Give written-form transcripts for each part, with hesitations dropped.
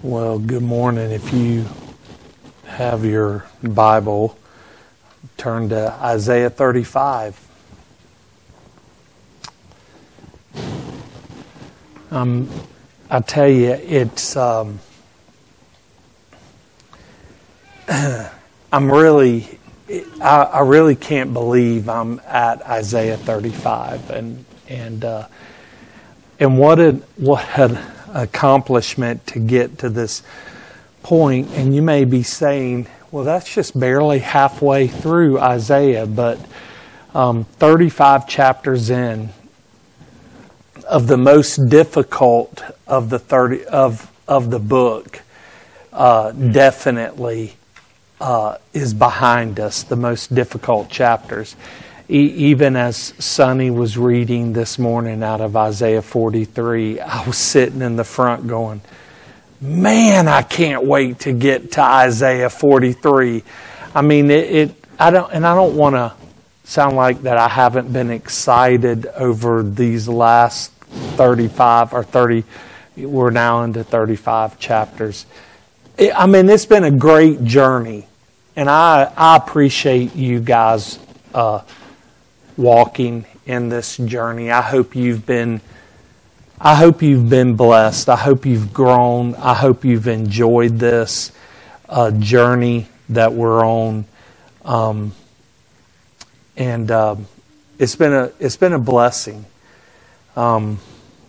Well, good morning. If you have your Bible, turn to Isaiah 35. I tell you, it's I really can't believe I'm at Isaiah 35, and what an accomplishment to get to this point. And you may be saying, well, that's just barely halfway through Isaiah, but 35 chapters in of the most difficult of the the book definitely is behind us, the most difficult chapters. Even as Sonny was reading this morning out of Isaiah 43, I was sitting in the front going, man, I can't wait to get to Isaiah 43. I mean, I don't want to sound like that I haven't been excited over these last 35 or 30, we're now into 35 chapters. It's been a great journey, and I appreciate you guys walking in this journey. I hope you've been blessed. I hope you've grown. I hope you've enjoyed this journey that we're on. It's been a blessing. And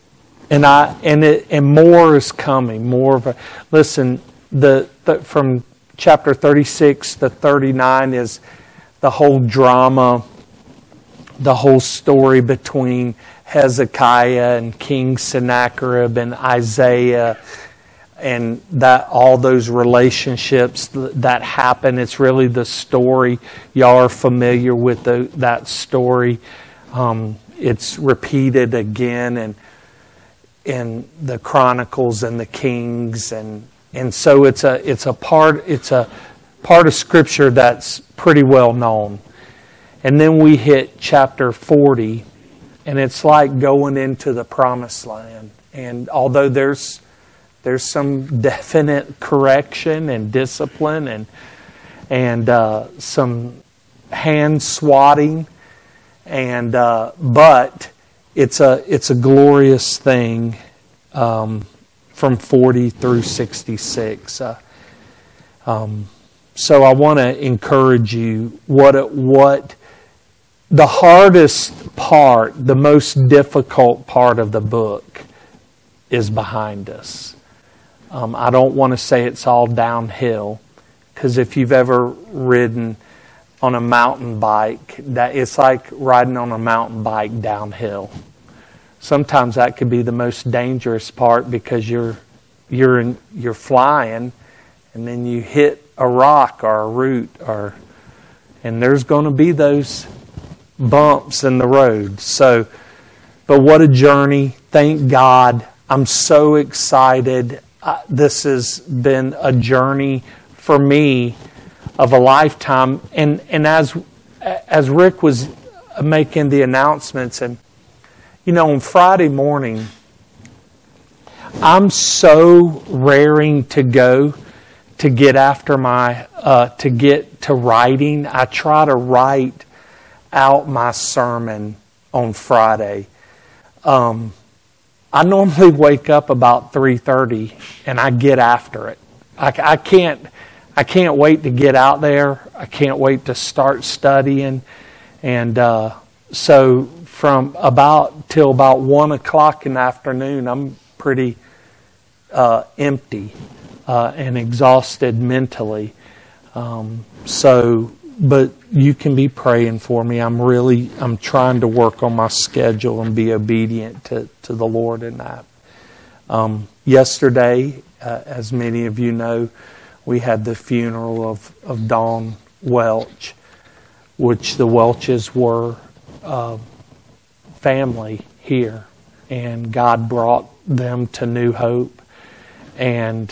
more is coming. Listen, from chapter 36 to 39 is the whole drama, the whole story between Hezekiah and King Sennacherib and Isaiah, and that all those relationships that happen. It's really the story. Y'all are familiar with that story. It's repeated again and in the Chronicles and the Kings, and so it's a part of Scripture that's pretty well known. And then we hit chapter 40, and it's like going into the Promised Land. And although there's some definite correction and discipline and some hand swatting, but it's a glorious thing from 40 through 66. So I want to encourage you. What the hardest part, the most difficult part of the book is behind us. I don't want to say it's all downhill, because if you've ever ridden on a mountain bike, that it's like riding on a mountain bike downhill. Sometimes that could be the most dangerous part, because you're flying, and then you hit a rock or a root, and there's going to be those bumps in the road. So, but what a journey! Thank God. I'm so excited. This has been a journey for me of a lifetime. And as Rick was making the announcements, and on Friday morning, I'm so raring to go to get after to get to writing. I try to write out my sermon on Friday. I normally wake up about 3:30 and I get after it. I can't wait to get out there. I can't wait to start studying. And so from till about 1 o'clock in the afternoon, I'm pretty empty and exhausted mentally. But you can be praying for me. I'm trying to work on my schedule and be obedient to the Lord in that. Yesterday, as many of you know, we had the funeral of Dawn Welch, which the Welches were family here, and God brought them to New Hope. And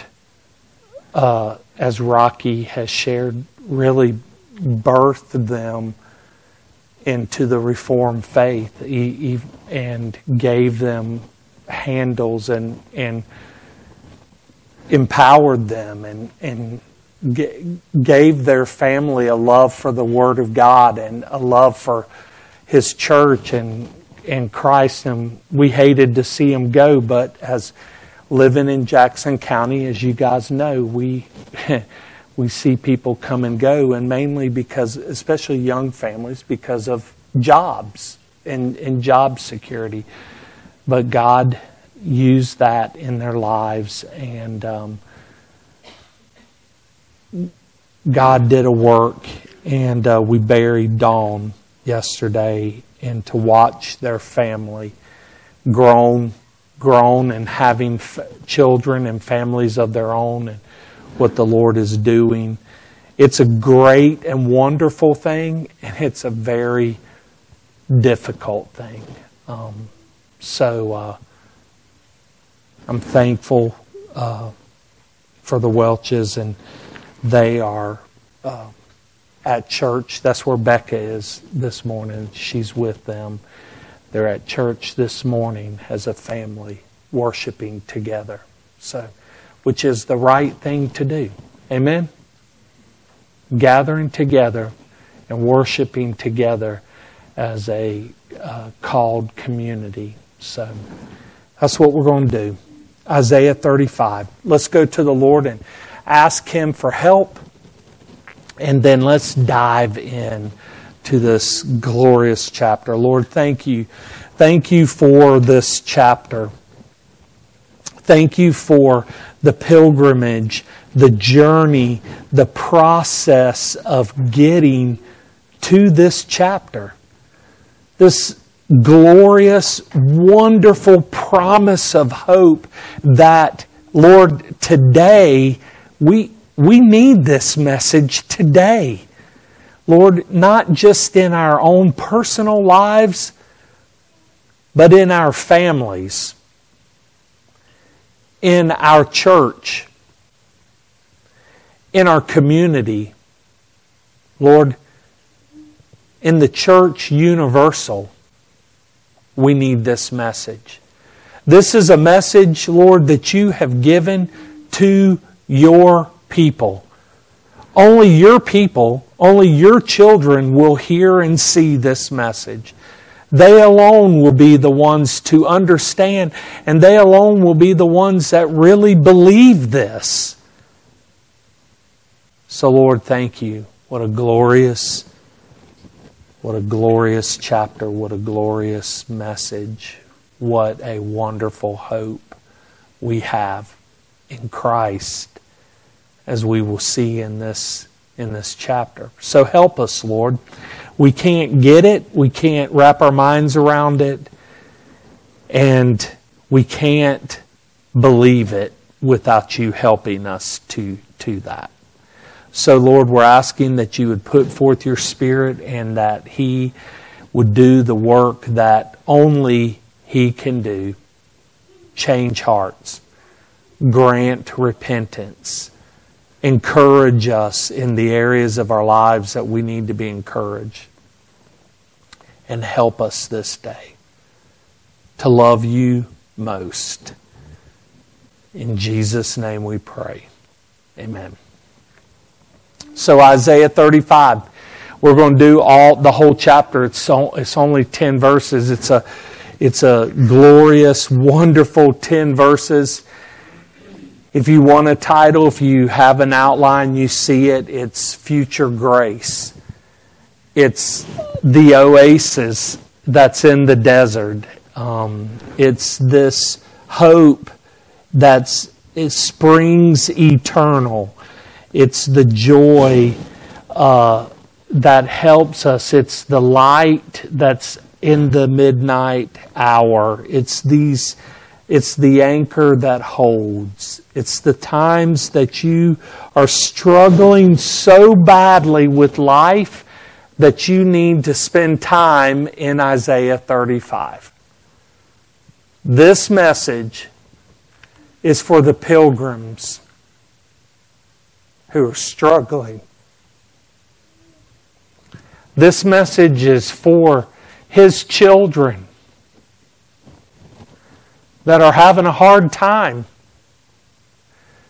as Rocky has shared, really birthed them into the Reformed faith, and gave them handles and empowered them and gave their family a love for the Word of God and a love for His church and Christ. And we hated to see him go, but as living in Jackson County, as you guys know, we see people come and go, and mainly because, especially young families, because of jobs and job security. But God used that in their lives, and God did a work, and we buried Dawn yesterday, and to watch their family grown and having children and families of their own, and what the Lord is doing. It's a great and wonderful thing, and it's a very difficult thing. So I'm thankful for the Welches, and they are at church. That's where Becca is this morning. She's with them. They're at church this morning as a family, worshiping together. So, which is the right thing to do. Amen? Gathering together and worshiping together as a called community. So, that's what we're going to do. Isaiah 35. Let's go to the Lord and ask Him for help. And then let's dive in to this glorious chapter. Lord, thank you. Thank you for this chapter. Thank you for the pilgrimage, the journey, the process of getting to this chapter. This glorious, wonderful promise of hope that, Lord, today we need this message today. Lord, not just in our own personal lives, but in our families, in our church, in our community. Lord, in the church universal, we need this message. This is a message, Lord, that you have given to your people. Only your people, only your children will hear and see this message. They alone will be the ones to understand, and they alone will be the ones that really believe this. So, Lord, thank you. What a glorious chapter. What a glorious message. What a wonderful hope we have in Christ, as we will see in this chapter. So help us, Lord. We can't get it. We can't wrap our minds around it. And we can't believe it without you helping us to that. So, Lord, we're asking that you would put forth your Spirit and that He would do the work that only He can do. Change hearts. Grant repentance. Encourage us in the areas of our lives that we need to be encouraged. And help us this day to love you most. In Jesus' name we pray. Amen. So Isaiah 35. We're going to do the whole chapter. It's only 10 verses. It's a glorious, wonderful 10 verses. If you want a title, if you have an outline, you see it. It's Future Grace. It's the oasis that's in the desert. It's this hope it springs eternal. It's the joy that helps us. It's the light that's in the midnight hour. It's the anchor that holds. It's the times that you are struggling so badly with life that you need to spend time in Isaiah 35. This message is for the pilgrims who are struggling. This message is for His children that are having a hard time.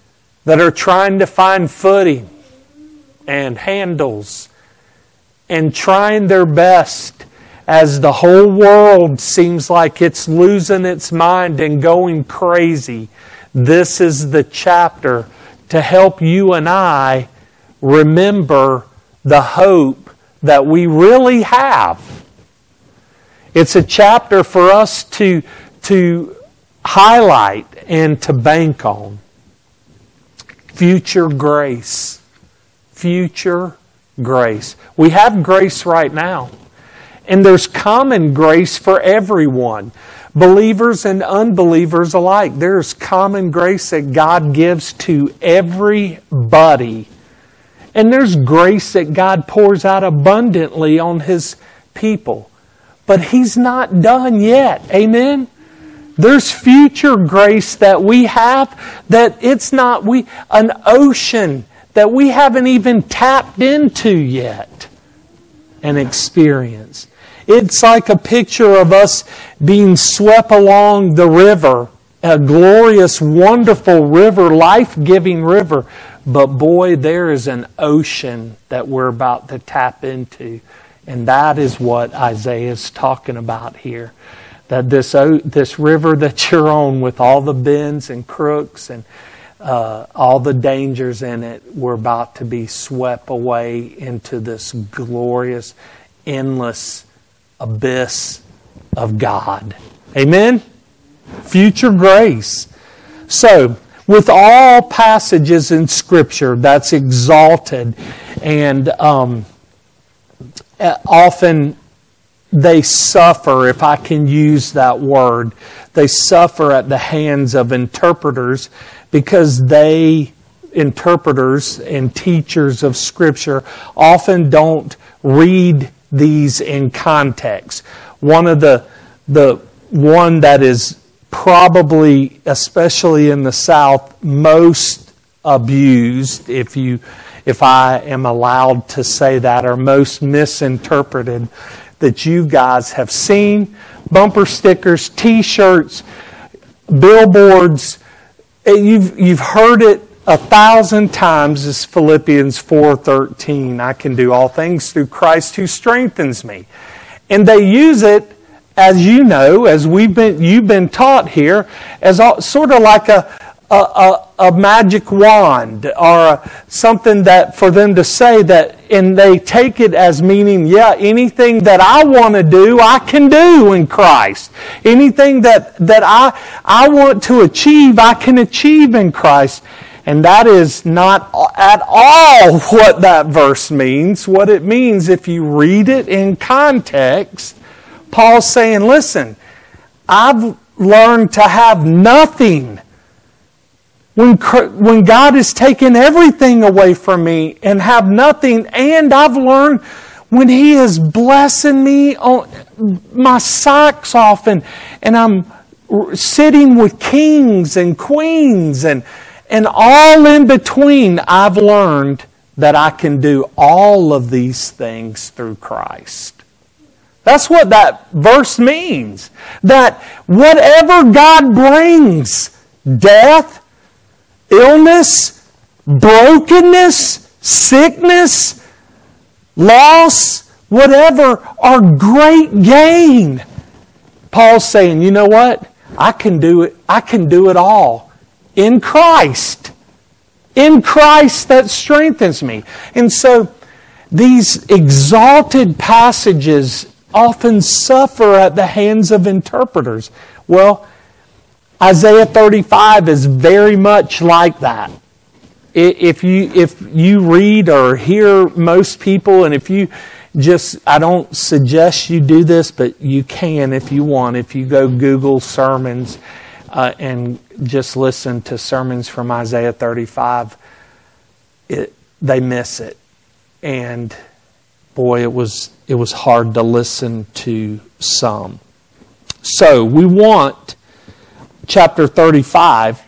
that are trying to find footing and handles and trying their best as the whole world seems like it's losing its mind and going crazy. This is the chapter to help you and I remember the hope that we really have. It's a chapter for us to highlight and to bank on. Future grace. Future grace. We have grace right now. And there's common grace for everyone. Believers and unbelievers alike. There's common grace that God gives to everybody. And there's grace that God pours out abundantly on His people. But He's not done yet. Amen? There's future grace that we have that it's not an ocean that we haven't even tapped into yet and experienced. It's like a picture of us being swept along the river, a glorious, wonderful river, life-giving river. But boy, there is an ocean that we're about to tap into. And that is what Isaiah is talking about here. That this river that you're on with all the bends and crooks and all the dangers in it, we're about to be swept away into this glorious, endless abyss of God. Amen? Future grace. So, with all passages in Scripture that's exalted and often they suffer, if I can use that word, they suffer at the hands of interpreters because interpreters and teachers of Scripture often don't read these in context. One that is probably, especially in the South, most abused, if I am allowed to say that, or most misinterpreted, that you guys have seen. Bumper stickers, T-shirts, billboards. You've heard it 1,000 times, is Philippians 4:13. I can do all things through Christ who strengthens me. And they use it, as you know, as you've been taught here, as sort of like a magic wand or something that for them to say that, and they take it as meaning, yeah, anything that I want to do, I can do in Christ. Anything that I want to achieve, I can achieve in Christ. And that is not at all what that verse means. What it means, if you read it in context, Paul's saying, listen, I've learned to have nothing. When God has taken everything away from me and have nothing, and I've learned when He is blessing me on my socks off and I'm sitting with kings and queens and all in between, I've learned that I can do all of these things through Christ. That's what that verse means. That whatever God brings, death, illness, brokenness, sickness, loss, whatever, are great gain. Paul's saying, you know what? I can do it. I can do it all in Christ. In Christ that strengthens me. And so these exalted passages often suffer at the hands of interpreters. Well, Isaiah 35 is very much like that. If you read or hear most people, and if you just, I don't suggest you do this, but you can if you want. If you go Google sermons and just listen to sermons from Isaiah 35, they miss it. And boy, it was hard to listen to some. So we want chapter 35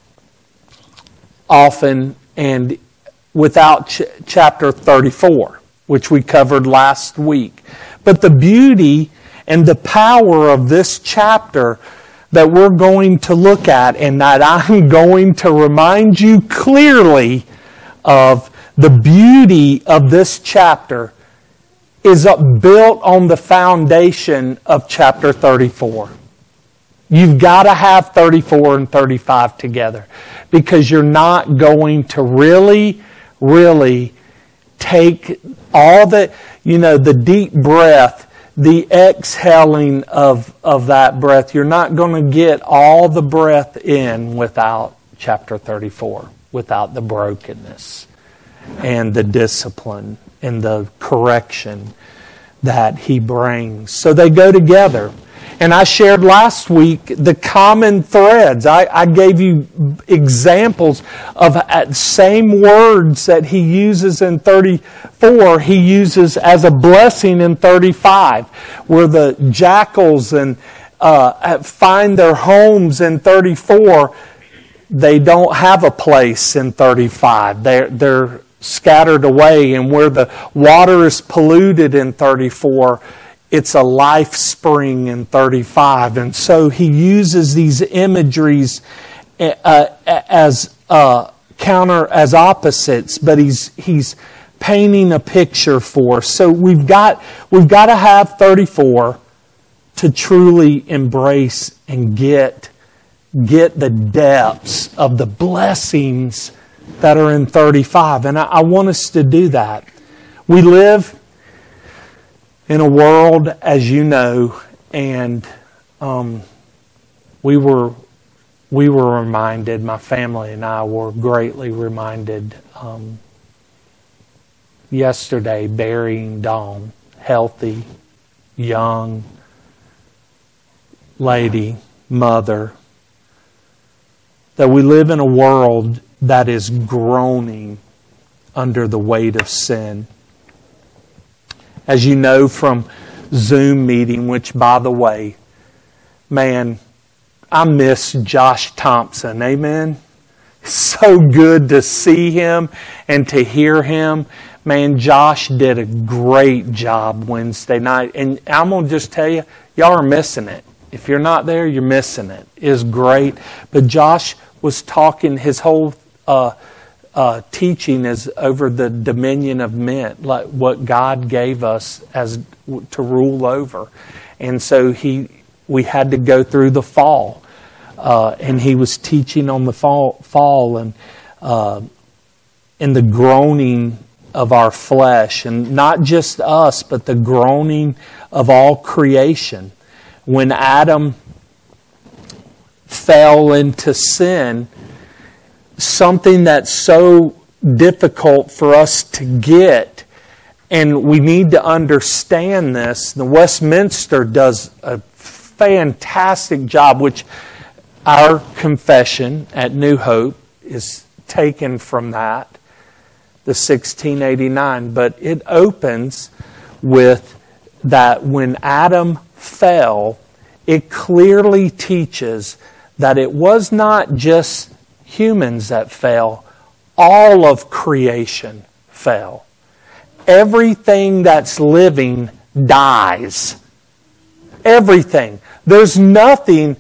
often, and without chapter 34, which we covered last week. But the beauty and the power of this chapter that we're going to look at and that I'm going to remind you clearly of the beauty of this chapter is built on the foundation of chapter 34. You've got to have 34 and 35 together because you're not going to really take all the deep breath, the exhaling of that breath. You're not going to get all the breath in without chapter 34, without the brokenness and the discipline and the correction that he brings. So they go together. And I shared last week the common threads. I gave you examples of same words that he uses in 34, he uses as a blessing in 35, where the jackals and find their homes in 34. They don't have a place in 35. They're scattered away, and where the water is polluted in 34, it's a life spring in 35. And so he uses these imageries as opposites, but he's painting a picture for us. So we've got to have 34 to truly embrace and get the depths of the blessings that are in 35. And I want us to do that. We live in a world, as you know, and we were reminded, my family and I were greatly reminded yesterday, burying Dawn, healthy, young lady, mother, that we live in a world that is groaning under the weight of sin. As you know from Zoom meeting, which by the way, man, I miss Josh Thompson. Amen? So good to see him and to hear him. Man, Josh did a great job Wednesday night. And I'm going to just tell you, y'all are missing it. If you're not there, you're missing it. It's great. But Josh was talking, his whole teaching is over the dominion of men, like what God gave us as to rule over. And so we had to go through the fall, and he was teaching on the fall and in the groaning of our flesh, and not just us, but the groaning of all creation. When Adam fell into sin, something that's so difficult for us to get, and we need to understand this. The Westminster does a fantastic job, which our confession at New Hope is taken from that, the 1689. But it opens with that when Adam fell, it clearly teaches that it was not just humans that fell, all of creation fell. Everything that's living dies. Everything. There's nothing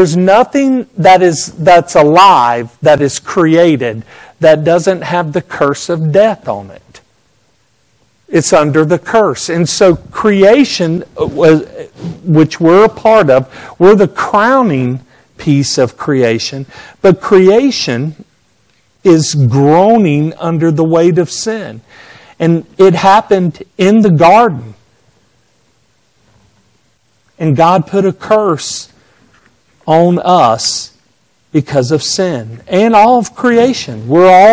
that's alive, that is created, that doesn't have the curse of death on it. It's under the curse. And so creation, which we're a part of, we're the crowning piece of creation, but creation is groaning under the weight of sin. And it happened in the garden. And God put a curse on us because of sin. And all of creation.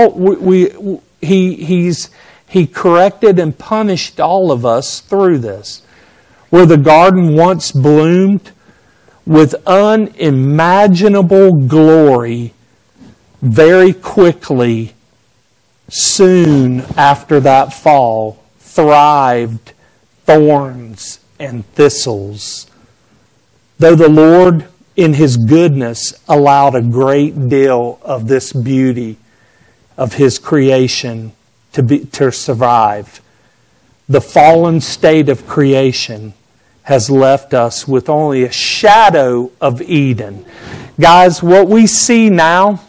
He corrected and punished all of us through this. Where the garden once bloomed with unimaginable glory, very quickly, soon after that fall, thrived thorns and thistles. Though the Lord, in His goodness, allowed a great deal of this beauty of His creation to survive, the fallen state of creation has left us with only a shadow of Eden. Guys, what we see now,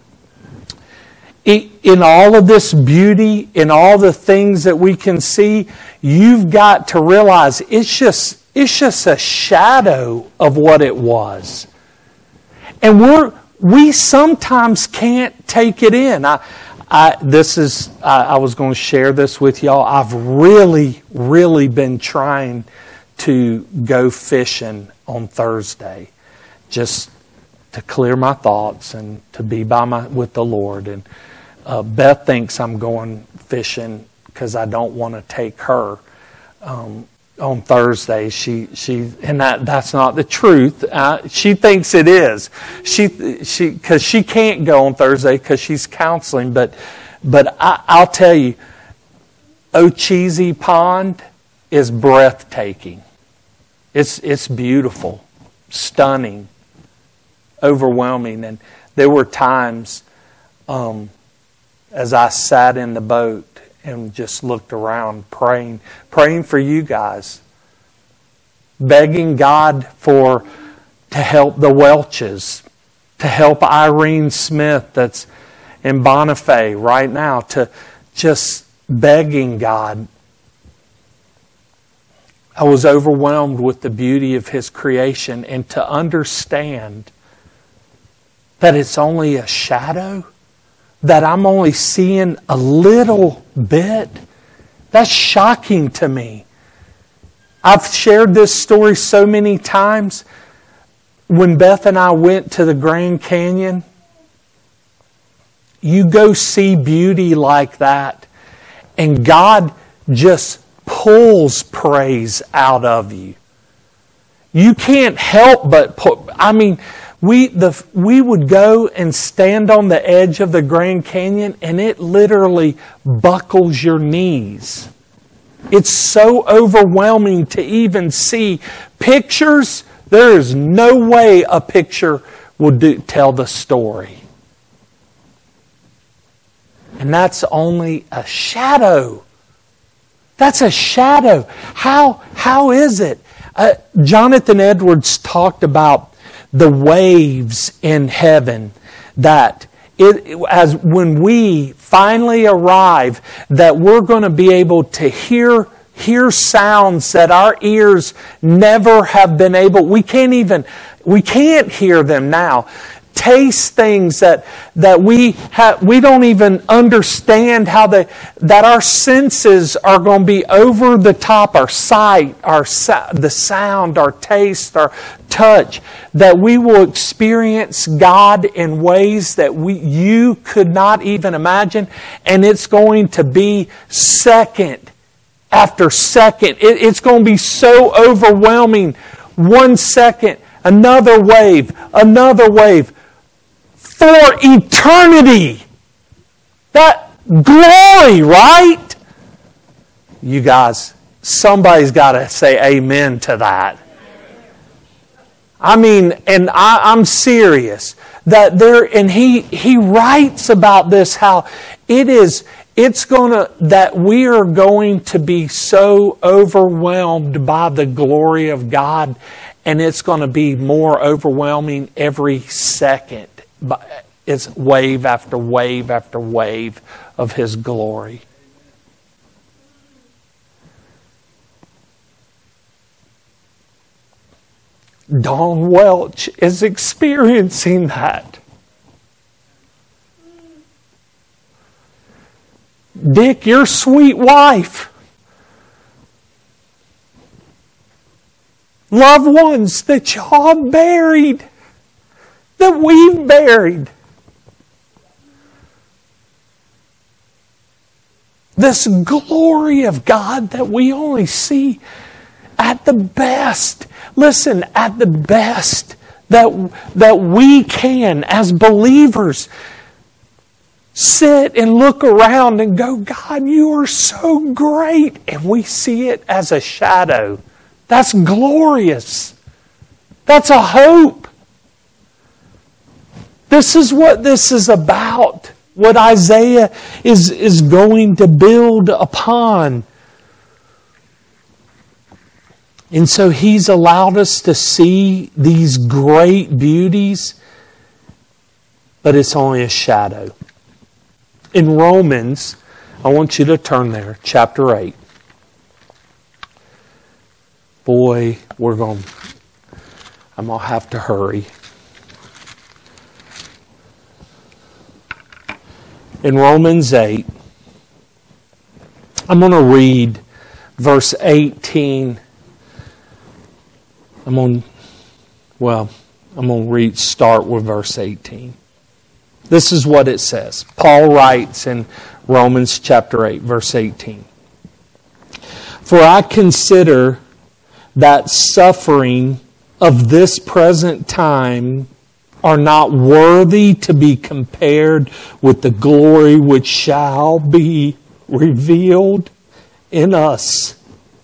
in all of this beauty, in all the things that we can see, you've got to realize it's just a shadow of what it was. And we sometimes can't take it in. I was going to share this with y'all. I've really, really been trying to go fishing on Thursday, just to clear my thoughts and to be with the Lord. And Beth thinks I'm going fishing because I don't want to take her on Thursday. That's not the truth. She thinks it is. Because she can't go on Thursday because she's counseling. But I'll tell you, Ocheesee Pond is breathtaking. It's beautiful, stunning, overwhelming. And there were times as I sat in the boat and just looked around praying for you guys, begging God to help the Welches, to help Irene Smith that's in Bonifay right now, to just begging God. I was overwhelmed with the beauty of His creation, and to understand that it's only a shadow, that I'm only seeing a little bit, that's shocking to me. I've shared this story so many times. When Beth and I went to the Grand Canyon, you go see beauty like that, and God just pulls praise out of you. You can't help but we would go and stand on the edge of the Grand Canyon, and it literally buckles your knees. It's so overwhelming to even see pictures. There is no way a picture will tell the story. And that's only a shadow. That's a shadow. How is it? Jonathan Edwards talked about the waves in heaven, that as when we finally arrive, that we're going to be able to hear sounds that our ears never have been able. We can't hear them now. Taste things that we don't even understand that our senses are going to be over the top. Our sight, the sound, our taste, our touch, that we will experience God in ways that you could not even imagine, and it's going to be second after second. It's going to be so overwhelming. 1 second, another wave, for eternity. That glory, right? You guys, somebody's got to say amen to that. I mean, and I'm serious. And he writes about this, how that we are going to be so overwhelmed by the glory of God, and it's going to be more overwhelming every second. It's wave after wave after wave of His glory. Dawn Welch is experiencing that. Dick, your sweet wife, loved ones that y'all buried, that we've buried. This glory of God that we only see at the best. Listen, at the best that we can, as believers, sit and look around and go, God, you are so great. And we see it as a shadow. That's glorious. That's a hope. This is what this is about. What Isaiah is going to build upon. And so He's allowed us to see these great beauties, but it's only a shadow. In Romans, I want you to turn there, chapter 8. Boy, I'm going to have to hurry. In Romans 8, I'm going to read verse 18. I'm going to start with verse 18. This is what it says. Paul writes in Romans chapter 8, verse 18. For I consider that suffering of this present time are not worthy to be compared with the glory which shall be revealed in us.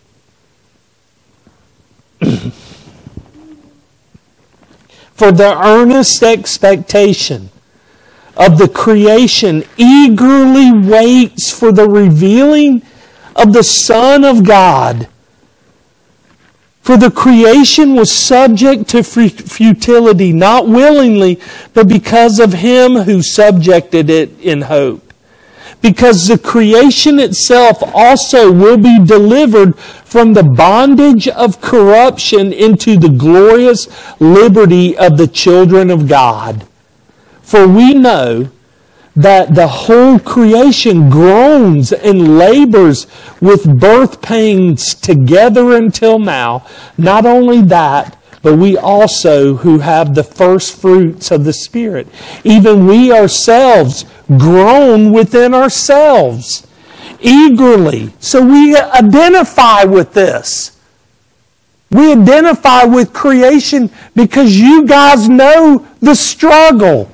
For the earnest expectation of the creation eagerly waits for the revealing of the Son of God. For the creation was subject to futility, not willingly, but because of Him who subjected it in hope. Because the creation itself also will be delivered from the bondage of corruption into the glorious liberty of the children of God. For we know that the whole creation groans and labors with birth pains together until now. Not only that, but we also who have the first fruits of the Spirit, even we ourselves groan within ourselves eagerly. So we identify with this. We identify with creation because you guys know the struggle.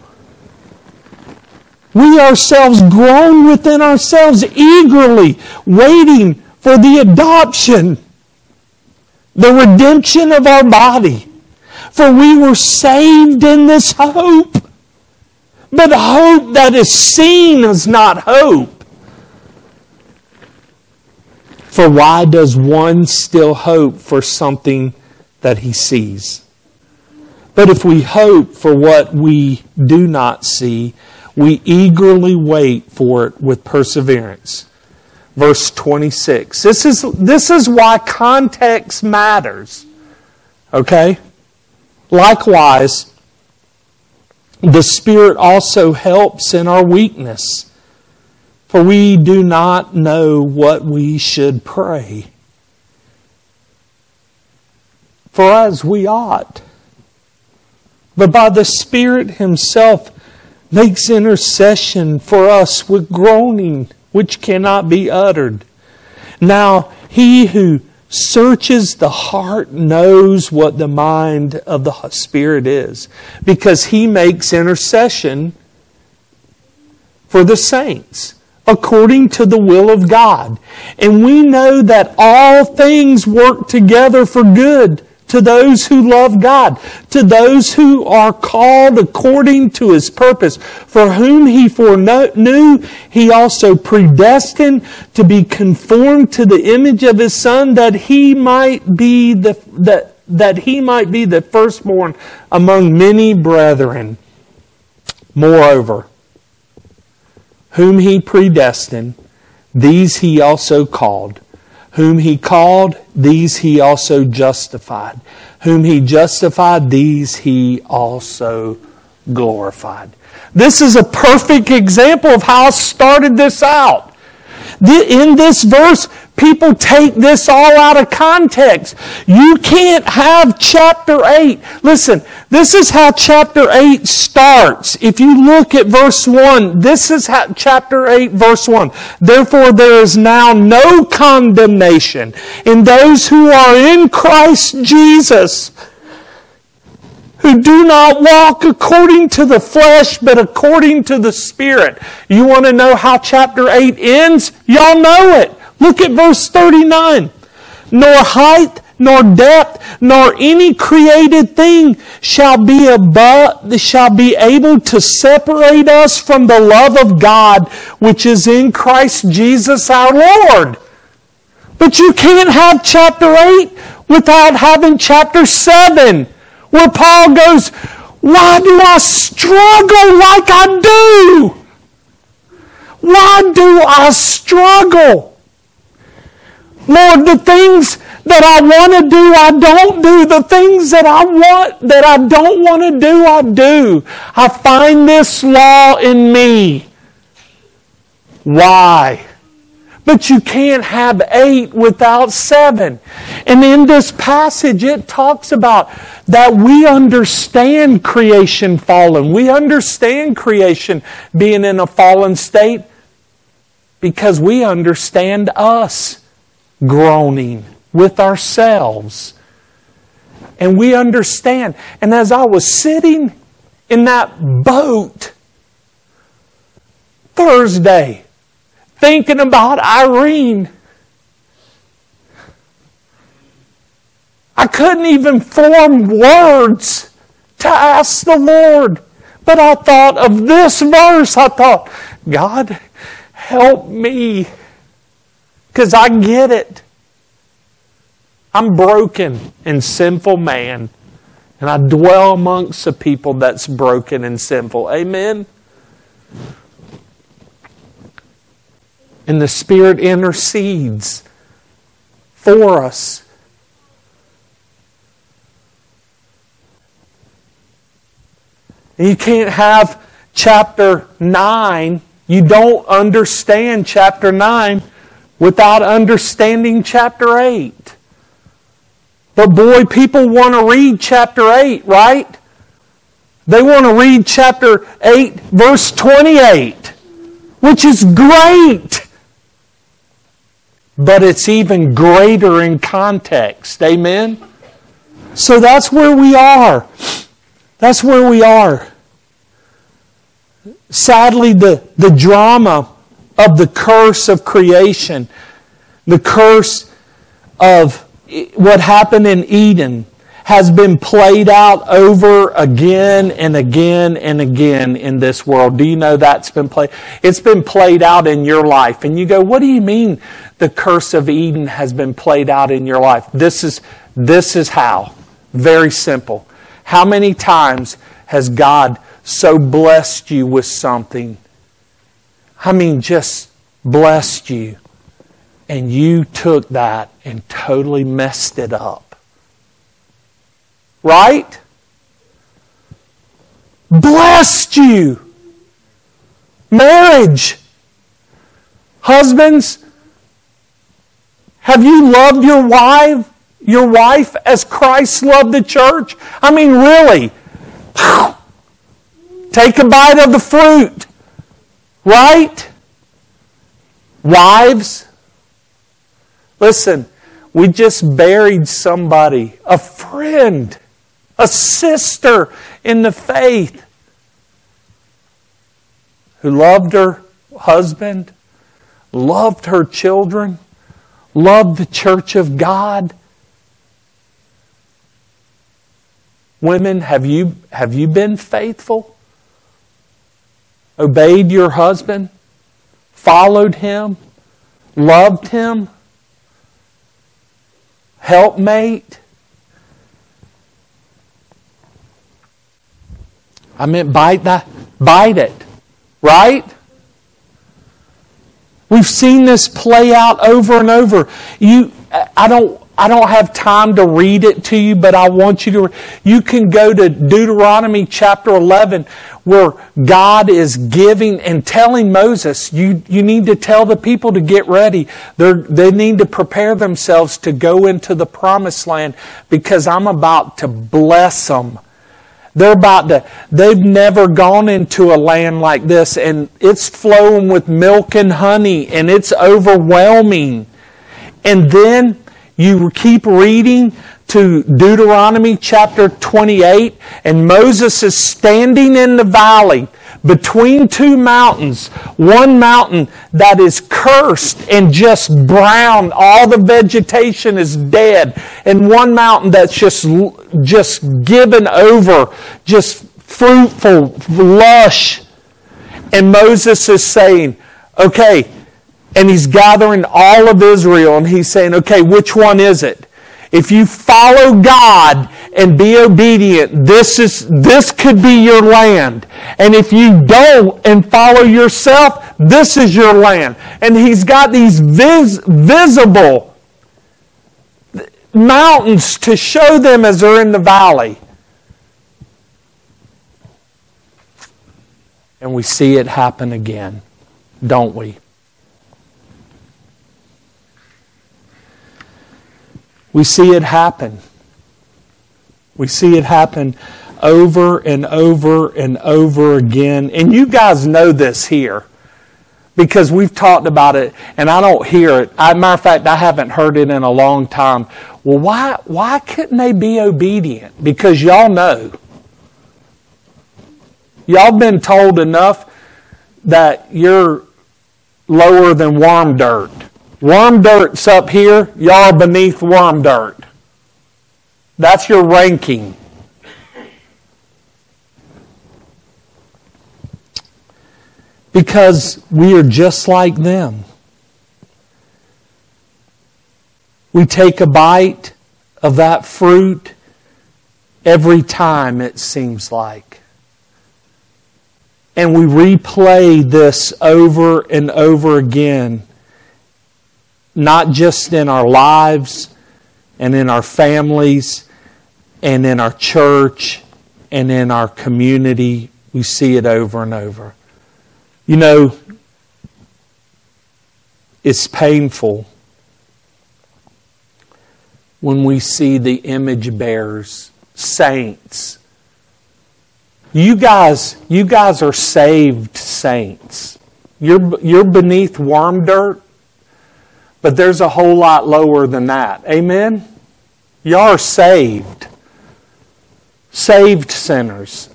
We ourselves groan within ourselves eagerly, waiting for the adoption, the redemption of our body. For we were saved in this hope. But hope that is seen is not hope. For why does one still hope for something that he sees? But if we hope for what we do not see, we eagerly wait for it with perseverance. Verse 26. This is why context matters. Okay? Likewise, the Spirit also helps in our weakness. For we do not know what we should pray for as we ought. But by the Spirit Himself makes intercession for us with groaning which cannot be uttered. Now, He who searches the heart knows what the mind of the Spirit is, because He makes intercession for the saints according to the will of God. And we know that all things work together for good to those who love God, to those who are called according to His purpose, for whom He foreknew, He also predestined to be conformed to the image of His Son, that He might be the firstborn among many brethren. Moreover, whom He predestined, these He also called. Whom He called, these He also justified. Whom He justified, these He also glorified. This is a perfect example of how I started this out. In this verse, people take this all out of context. You can't have chapter 8. Listen, this is how chapter 8 starts. If you look at verse 1, this is how chapter 8, verse 1. Therefore there is now no condemnation in those who are in Christ Jesus, who do not walk according to the flesh, but according to the Spirit. You want to know how chapter 8 ends? Y'all know it. Look at verse 39. Nor height, nor depth, nor any created thing shall be able to separate us from the love of God, which is in Christ Jesus our Lord. But you can't have chapter 8 without having chapter 7, where Paul goes, why do I struggle like I do? Why do I struggle? Lord, the things that I want to do, I don't do. The things that I don't want to do, I do. I find this law in me. Why? But you can't have 8 without 7. And in this passage, it talks about that we understand creation fallen. We understand creation being in a fallen state because we understand us groaning with ourselves. And we understand. And as I was sitting in that boat Thursday, thinking about Irene, I couldn't even form words to ask the Lord. But I thought of this verse. I thought, God, help me. Because I get it. I'm broken and sinful man. And I dwell amongst a people that's broken and sinful. Amen? And the Spirit intercedes for us. And you can't have chapter 9. You don't understand chapter 9 without understanding chapter 8. But boy, people want to read chapter 8, right? They want to read chapter 8, verse 28, which is great. But it's even greater in context. Amen? So that's where we are. That's where we are. Sadly, the drama of the curse of creation, the curse of what happened in Eden, has been played out over again and again and again in this world. Do you know that's been played? It's been played out in your life. And you go, what do you mean the curse of Eden has been played out in your life? This is how. Very simple. How many times has God so blessed you with something? I mean, just blessed you. And you took that and totally messed it up. Right? Blessed you. Marriage. Husbands, have you loved your wife as Christ loved the church? I mean, really. Take a bite of the fruit. Right? Wives, listen, we just buried somebody, a friend, a sister in the faith who loved her husband, loved her children, loved the church of God. Women, have you been faithful? Obeyed your husband? Followed him? Loved him? Helpmate? I meant bite it. Right? We've seen this play out over and over. I don't have time to read it to you, but I want you to. You can go to Deuteronomy chapter 11, where God is giving and telling Moses, you need to tell the people to get ready. They need to prepare themselves to go into the promised land because I'm about to bless them. They've never gone into a land like this, and it's flowing with milk and honey, and it's overwhelming. And then you keep reading to Deuteronomy chapter 28, and Moses is standing in the valley between two mountains. One mountain that is cursed and just brown, all the vegetation is dead, and one mountain that's just given over, just fruitful, lush. And Moses is saying, okay, and he's gathering all of Israel, and he's saying, okay, which one is it? If you follow God and be obedient, this could be your land. And if you don't and follow yourself, this is your land. And He's got these visible mountains to show them as they're in the valley. And we see it happen again, don't we? We see it happen. We see it happen over and over and over again. And you guys know this here because we've talked about it and I don't hear it. As a matter of fact, I haven't heard it in a long time. Well, why couldn't they be obedient? Because y'all know. Y'all been told enough that you're lower than worm dirt. Worm dirt's up here, y'all beneath worm dirt. That's your ranking. Because we are just like them. We take a bite of that fruit every time, it seems like. And we replay this over and over again. Not just in our lives and in our families and in our church and in our community. We see it over and over. You know, it's painful when we see the image bearers, saints. You guys are saved saints. You're beneath worm dirt. But there's a whole lot lower than that. Amen? Y'all are saved. Saved sinners.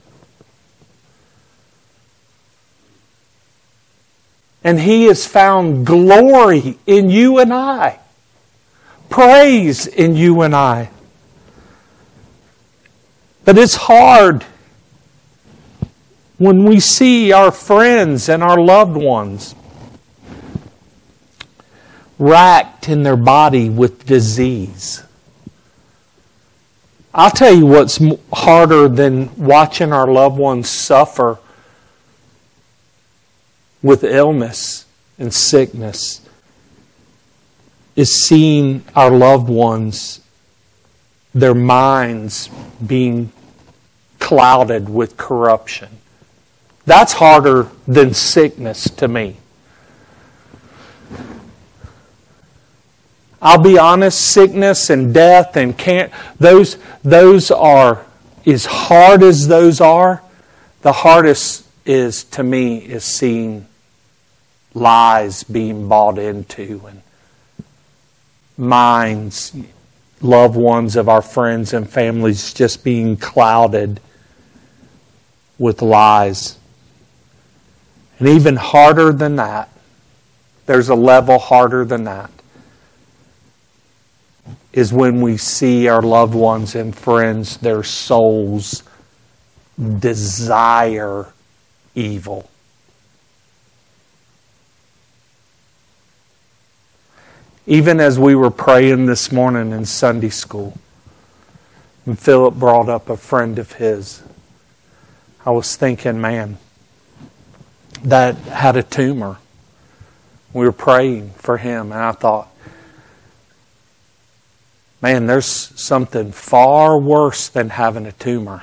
And He has found glory in you and I. Praise in you and I. But it's hard when we see our friends and our loved ones racked in their body with disease. I'll tell you what's harder than watching our loved ones suffer with illness and sickness is seeing our loved ones, their minds being clouded with corruption. That's harder than sickness to me. I'll be honest, sickness and death and those are, as hard as those are, the hardest is, to me, is seeing lies being bought into and minds, loved ones of our friends and families just being clouded with lies. And even harder than that, there's a level harder than that, is when we see our loved ones and friends, their souls desire evil. Even as we were praying this morning in Sunday school, and Philip brought up a friend of his, I was thinking, man, that had a tumor. We were praying for him, and I thought, man, there's something far worse than having a tumor.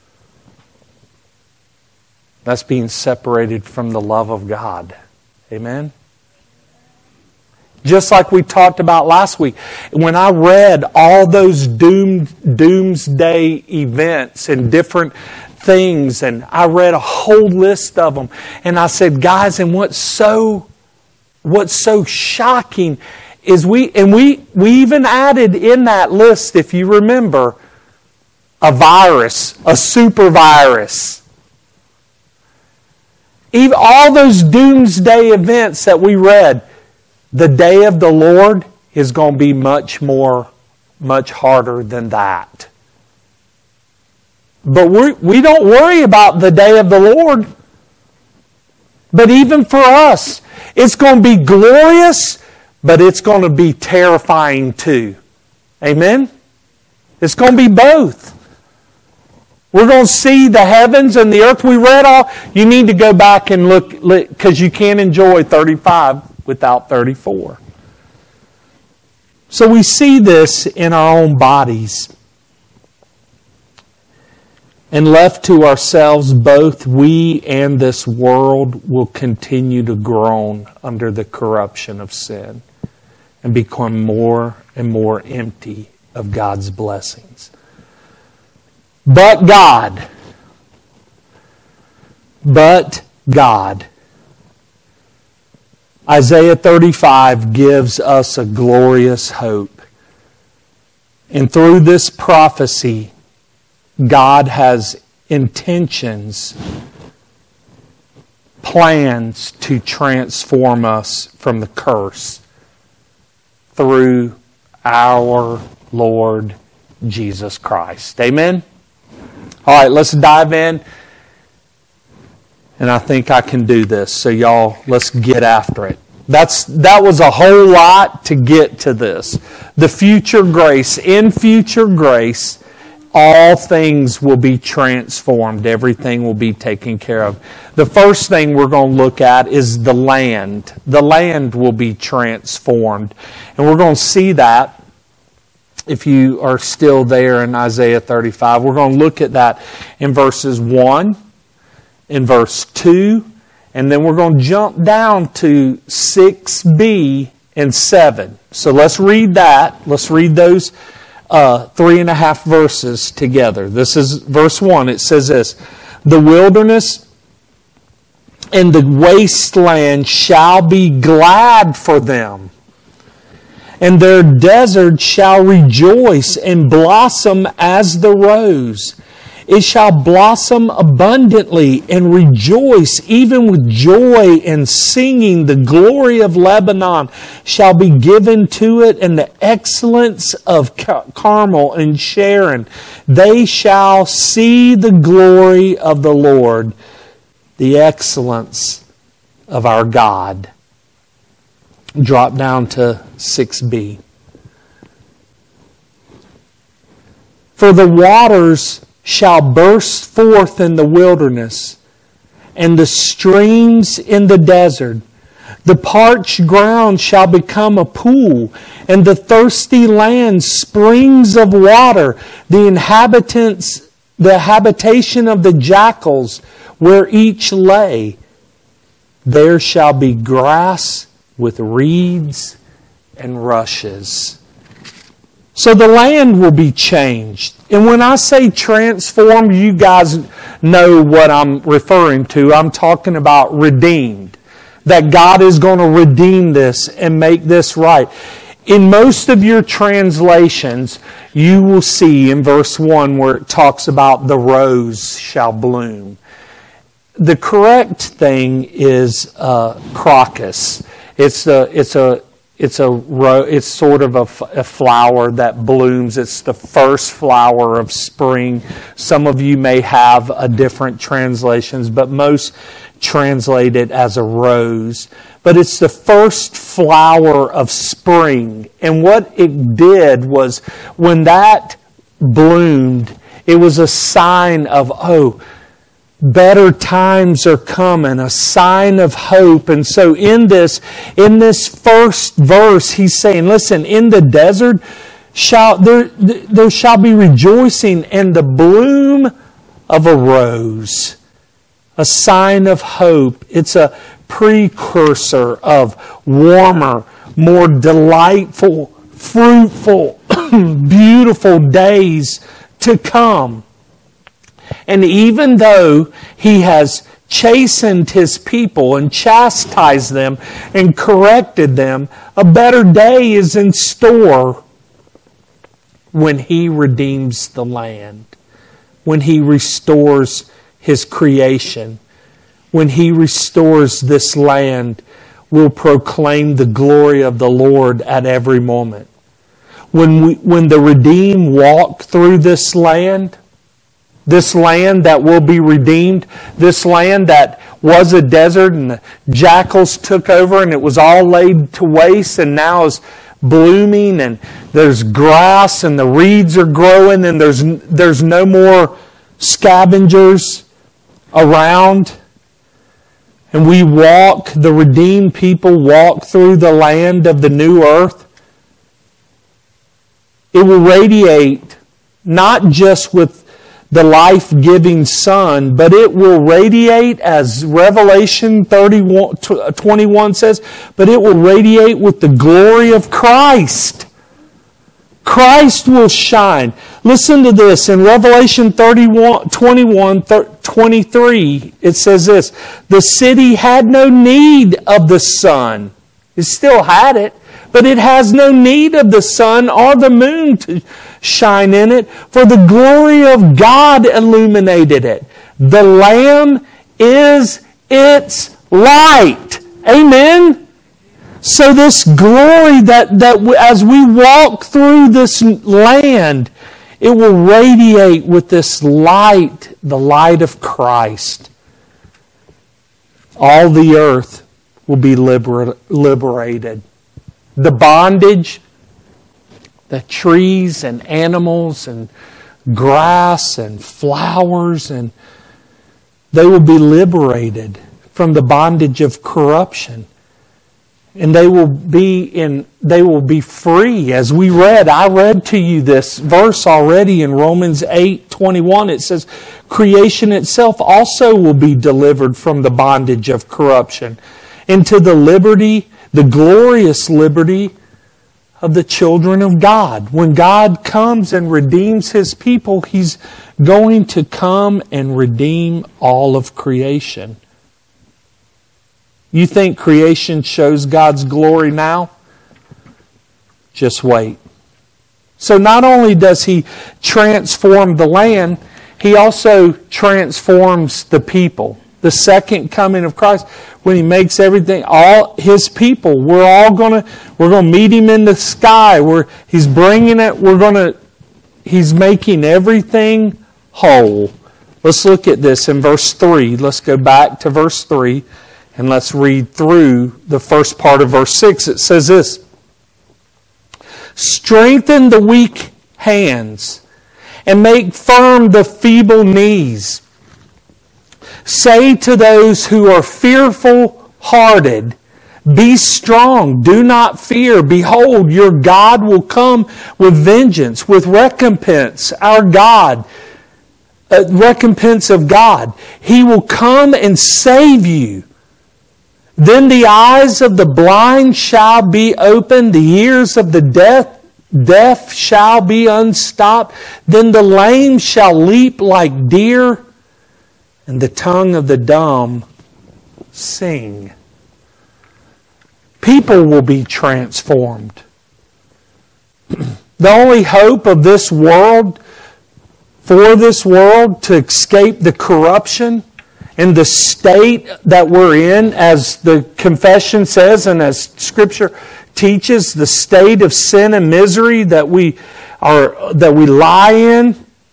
That's being separated from the love of God. Amen? Just like we talked about last week. When I read all those doomsday events and different things, and I read a whole list of them, and I said, guys, and what's so shocking is we even added in that list, if you remember, a virus, a super virus. Even all those doomsday events that we read, the day of the Lord is going to be much harder than that. But we don't worry about the day of the Lord. But even for us, it's going to be glorious, but it's going to be terrifying too. Amen? It's going to be both. We're going to see the heavens and the earth. We read all. You need to go back and look, because you can't enjoy 35 without 34. So we see this in our own bodies. And left to ourselves, both we and this world will continue to groan under the corruption of sin and become more and more empty of God's blessings. But God, Isaiah 35 gives us a glorious hope. And through this prophecy, God has intentions, plans to transform us from the curse through our Lord Jesus Christ. Amen? All right, let's dive in. And I think I can do this. So y'all, let's get after it. That was a whole lot to get to this. The future grace. In future grace, all things will be transformed. Everything will be taken care of. The first thing we're going to look at is the land. The land will be transformed. And we're going to see that. If you are still there in Isaiah 35, we're going to look at that in verses 1, in verse 2, and then we're going to jump down to 6b and 7. So let's read that. Let's read those 3.5 verses together. This is verse 1. It says this: the wilderness and the wasteland shall be glad for them, and their desert shall rejoice and blossom as the rose. It shall blossom abundantly and rejoice, even with joy and singing. The glory of Lebanon shall be given to it, and the excellence of Carmel and Sharon. They shall see the glory of the Lord, the excellence of our God. Drop down to 6b. For the waters shall burst forth in the wilderness, and the streams in the desert. The parched ground shall become a pool, and the thirsty land springs of water. The habitation of the jackals, where each lay. There shall be grass with reeds and rushes. So the land will be changed. And when I say transformed, you guys know what I'm referring to. I'm talking about redeemed. That God is going to redeem this and make this right. In most of your translations, you will see in verse 1 where it talks about the rose shall bloom. The correct thing is crocus. It's sort of a flower that blooms. It's the first flower of spring. Some of you may have different translations, but most translate it as a rose. But it's the first flower of spring. And what it did was, when that bloomed, it was a sign of, better times are coming, a sign of hope. And so in this first verse, he's saying, listen, in the desert there shall be rejoicing and the bloom of a rose, a sign of hope. It's a precursor of warmer, more delightful, fruitful, beautiful days to come. And even though he has chastened his people and chastised them and corrected them, a better day is in store when he redeems the land, when he restores his creation, when he restores this land. We'll proclaim the glory of the Lord at every moment. When the redeemed walk through this land that will be redeemed, this land that was a desert and the jackals took over and it was all laid to waste and now is blooming and there's grass and the reeds are growing and there's no more scavengers around. And we walk, the redeemed people walk through the land of the new earth. It will radiate not just with the life-giving Son, but it will radiate, as Revelation 21 says, but it will radiate with the glory of Christ. Christ will shine. Listen to this. In Revelation 23, it says this, the city had no need of the sun. It still had it, but it has no need of the sun or the moon to shine in it, for the glory of God illuminated it. The Lamb is its light. Amen? So this glory that as we walk through this land, it will radiate with this light, the light of Christ. All the earth will be liberated. The bondage, the trees and animals and grass and flowers, and they will be liberated from the bondage of corruption. And they will be free. As we read, I read to you this verse already in Romans 8:21. It says, creation itself also will be delivered from the bondage of corruption into the liberty, the glorious liberty of the children of God. When God comes and redeems His people, He's going to come and redeem all of creation. You think creation shows God's glory now? Just wait. So not only does He transform the land, He also transforms the people. The second coming of Christ, when He makes everything, all His people, we're going to meet Him in the sky. He's bringing it. He's making everything whole. Let's look at this in verse 3. Let's go back to verse 3 and let's read through the first part of verse 6. It says this, strengthen the weak hands and make firm the feeble knees. Say to those who are fearful-hearted, be strong, do not fear. Behold, your God will come with vengeance, with recompense, our God, recompense of God. He will come and save you. Then the eyes of the blind shall be opened, the ears of the deaf shall be unstopped. Then the lame shall leap like deer, and the tongue of the dumb sing. People will be transformed. The only hope of this world, for this world to escape the corruption and the state that we're in, as the confession says and as Scripture teaches, the state of sin and misery that we lie in,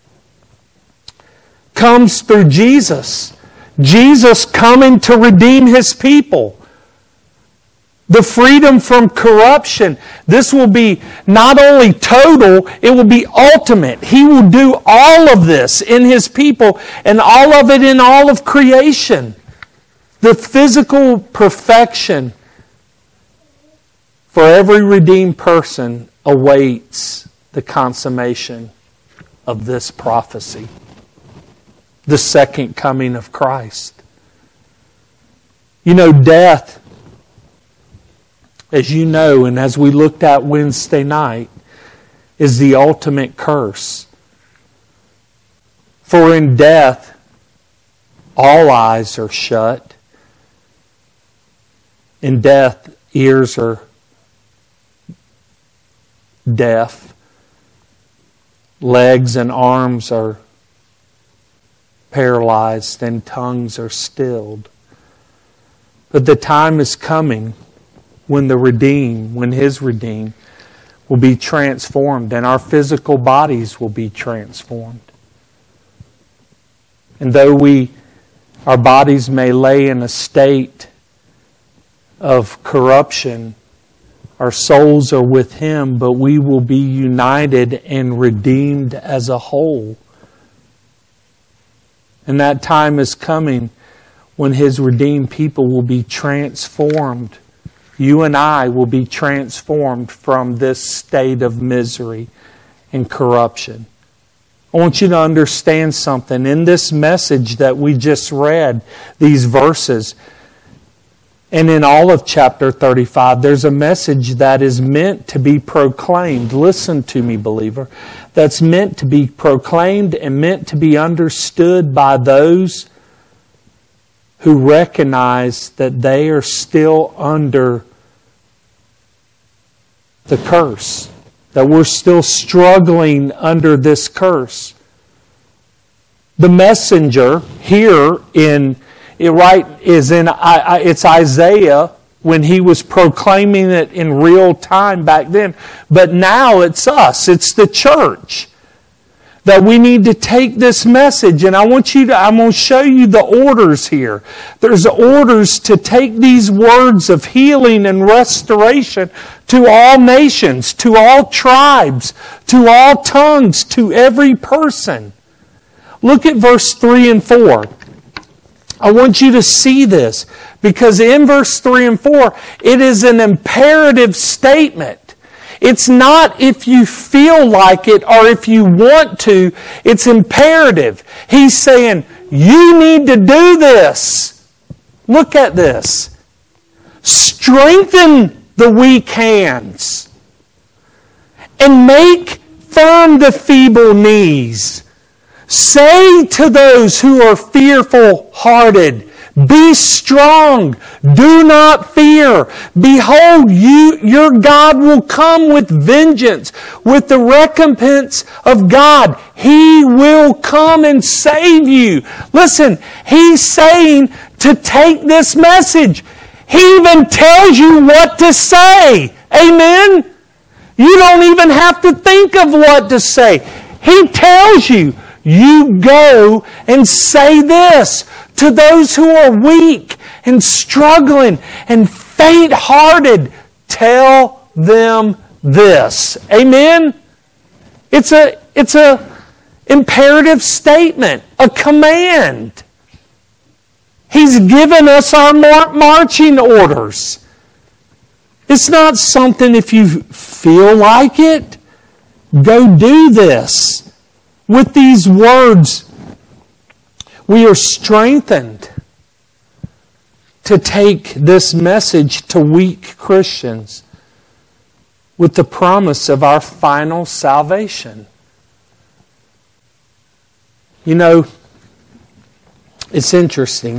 comes through Jesus. Jesus coming to redeem His people. The freedom from corruption. This will be not only total, it will be ultimate. He will do all of this in His people and all of it in all of creation. The physical perfection for every redeemed person awaits the consummation of this prophecy. The second coming of Christ. You know, death, as you know, and as we looked at Wednesday night, is the ultimate curse. For in death, all eyes are shut. In death, ears are deaf. Legs and arms are paralyzed, and tongues are stilled. But the time is coming when His redeemed will be transformed, and our physical bodies will be transformed. And though our bodies may lay in a state of corruption, Our souls are with Him, but we will be united and redeemed as a whole. And that time is coming when His redeemed people will be transformed. You and I will be transformed from this state of misery and corruption. I want you to understand something. In this message that we just read, these verses, and in all of chapter 35, there's a message that is meant to be proclaimed. Listen to me, believer. That's meant to be proclaimed and meant to be understood by those who recognize that they are still under the curse. That we're still struggling under this curse. The messenger here it's Isaiah when he was proclaiming it in real time back then. But now it's us. It's the church. That we need to take this message, and I'm going to show you the orders here. There's orders to take these words of healing and restoration to all nations, to all tribes, to all tongues, to every person. Look at verse 3 and 4. I want you to see this, because in verse 3 and 4, it is an imperative statement. It's not if you feel like it or if you want to. It's imperative. He's saying, you need to do this. Look at this. Strengthen the weak hands and make firm the feeble knees. Say to those who are fearful-hearted, be strong. Do not fear. Behold, your God will come with vengeance, with the recompense of God. He will come and save you. Listen, He's saying to take this message. He even tells you what to say. Amen? You don't even have to think of what to say. He tells you. You go and say this to those who are weak and struggling and faint-hearted. Tell them this. Amen? It's a imperative statement, a command. He's given us our marching orders. It's not something if you feel like it. Go do this. With these words, we are strengthened to take this message to weak Christians with the promise of our final salvation. You know, it's interesting.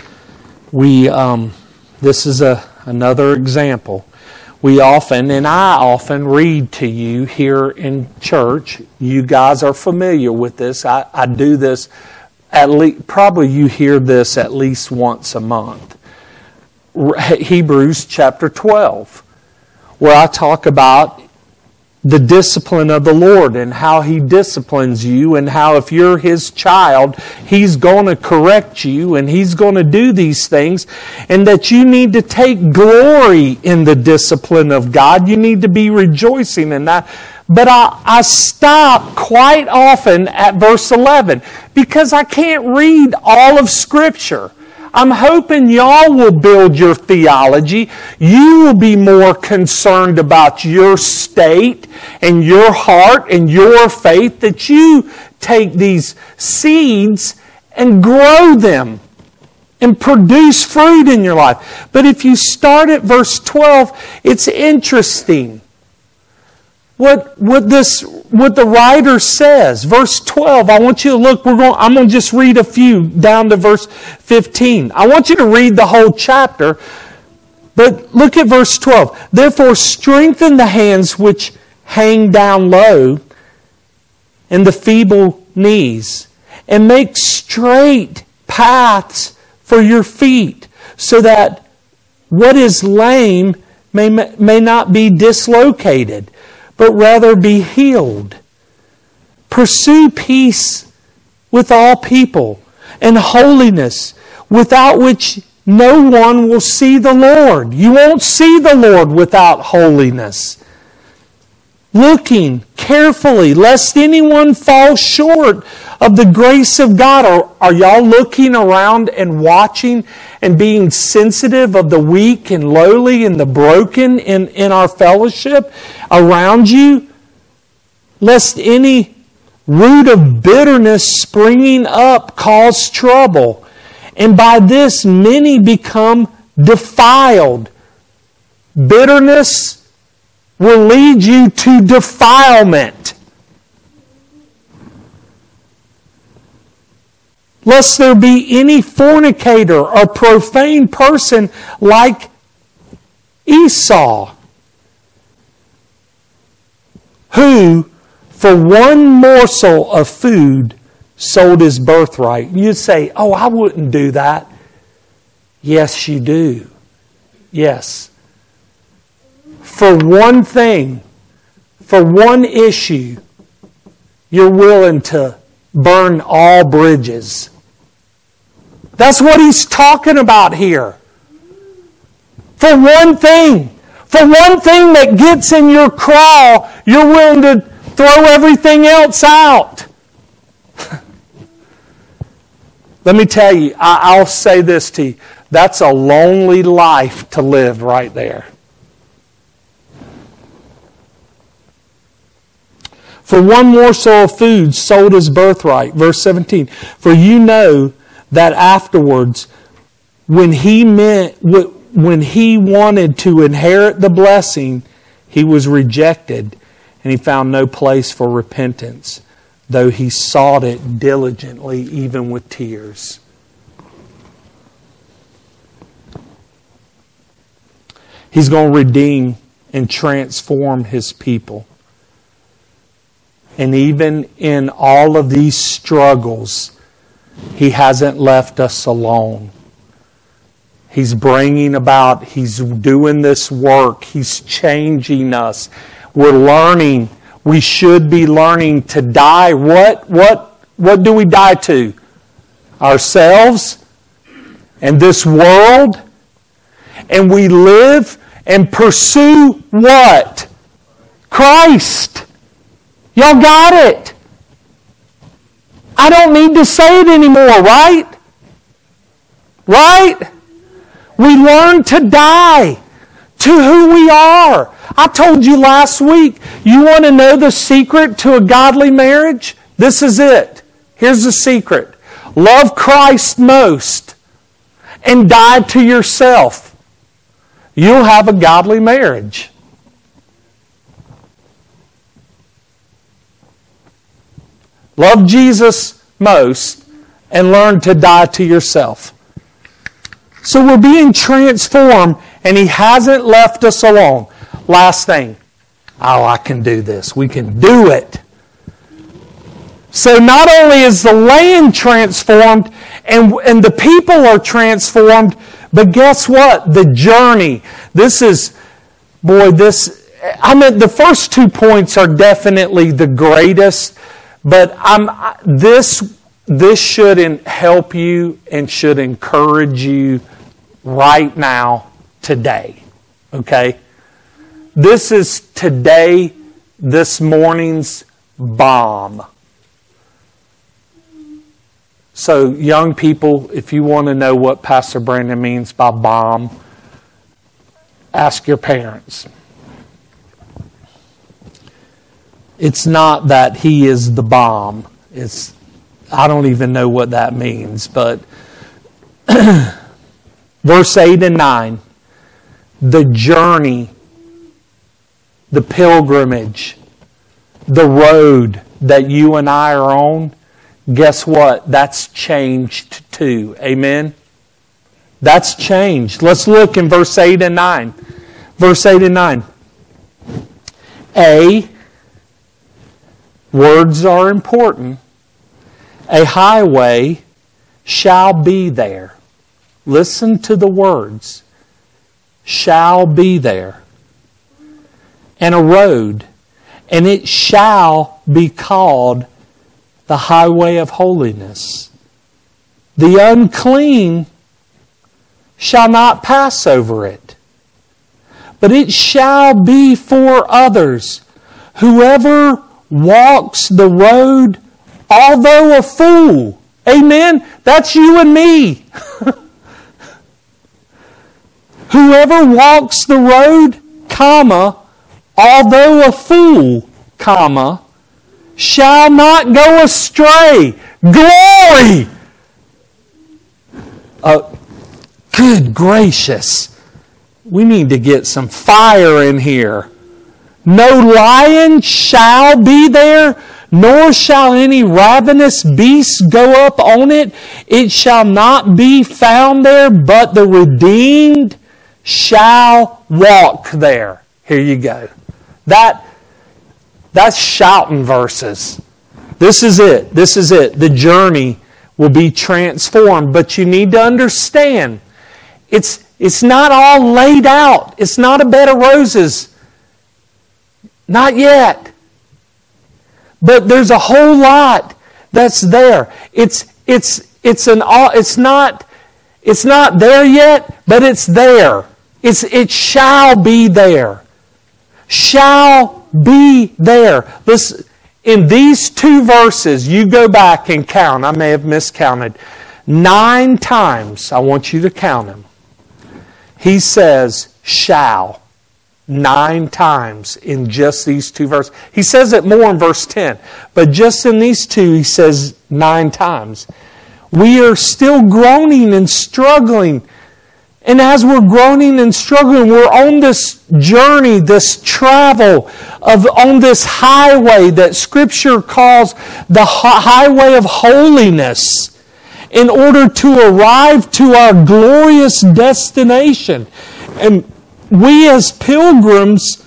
This is another example. I often read to you here in church. You guys are familiar with this. I do this at least, probably you hear this at least once a month. Hebrews chapter 12, where I talk about the discipline of the Lord and how He disciplines you, and how if you're His child, He's going to correct you and He's going to do these things, and that you need to take glory in the discipline of God. You need to be rejoicing in that. But I stop quite often at verse 11, because I can't read all of Scripture. I'm hoping y'all will build your theology. You will be more concerned about your state and your heart and your faith, that you take these seeds and grow them and produce fruit in your life. But if you start at verse 12, it's interesting what the writer says. Verse 12, I want you to look. I'm going to just read a few down to verse 15. I want you to read the whole chapter, but look at verse 12. Therefore strengthen the hands which hang down low, and the feeble knees, and make straight paths for your feet, so that what is lame may not be dislocated, but rather be healed. Pursue peace with all people and holiness, without which no one will see the Lord. You won't see the Lord without holiness. Looking carefully, lest anyone fall short of the grace of God. Are y'all looking around and watching and being sensitive of the weak and lowly and the broken in our fellowship around you? Lest any root of bitterness springing up cause trouble. And by this many become defiled. Bitterness will lead you to defilement. Lest there be any fornicator or profane person like Esau, who for one morsel of food sold his birthright. You say, oh, I wouldn't do that. Yes, you do. Yes. For one thing, for one issue, you're willing to burn all bridges. That's what he's talking about here. For one thing that gets in your craw, you're willing to throw everything else out. Let me tell you, I'll say this to you. That's a lonely life to live right there. For one morsel of food sold his birthright. Verse 17. For you know that afterwards, when he wanted to inherit the blessing, he was rejected, and he found no place for repentance, though he sought it diligently, even with tears. He's going to redeem and transform his people. And even in all of these struggles, he hasn't left us alone. He's bringing about, he's doing this work, he's changing us. We're learning. We should be learning to die. What do we die to? Ourselves and this world. And we live and pursue what? Christ. Y'all got it. I don't need to say it anymore, right? Right? We learn to die to who we are. I told you last week, you want to know the secret to a godly marriage? This is it. Here's the secret. Love Christ most and die to yourself. You'll have a godly marriage. Love Jesus most and learn to die to yourself. So we're being transformed, and he hasn't left us alone. Last thing. Oh, I can do this. We can do it. So not only is the land transformed and the people are transformed, but guess what? The journey. The first 2 points are definitely the greatest, but this should help you and should encourage you right now, today. Okay? This is today, this morning's bomb. So, young people, if you want to know what Pastor Brandon means by bomb, ask your parents. It's not that he is the bomb. I don't even know what that means, but verse 8 and 9, the journey, the pilgrimage, the road that you and I are on, guess what? That's changed too. Amen? That's changed. Let's look in verse 8 and 9. Verse 8 and 9. Words are important. A highway shall be there. Listen to the words. Shall be there. And a road. And it shall be called the highway of holiness. The unclean shall not pass over it, but it shall be for others. Whoever walks the road, although a fool. Amen? That's you and me. Whoever walks the road, comma, although a fool, comma, shall not go astray. Glory! Good gracious. We need to get some fire in here. No lion shall be there, nor shall any ravenous beast go up on it. It shall not be found there, but the redeemed shall walk there. Here you go. That's shouting verses. This is it. This is it. The journey will be transformed. But you need to understand, it's not all laid out. It's not a bed of roses. Not yet. But there's a whole lot that's there. It's not there yet, but it's there. It shall be there. Shall be there. Listen, in these two verses, you go back and count. I may have miscounted. 9 times, I want you to count them. He says, shall. 9 times in just these two verses. He says it more in verse 10. But just in these two, he says 9 times. We are still groaning and struggling. And as we're groaning and struggling, we're on this journey, this travel, on this highway that Scripture calls the highway of holiness, in order to arrive to our glorious destination. And we as pilgrims,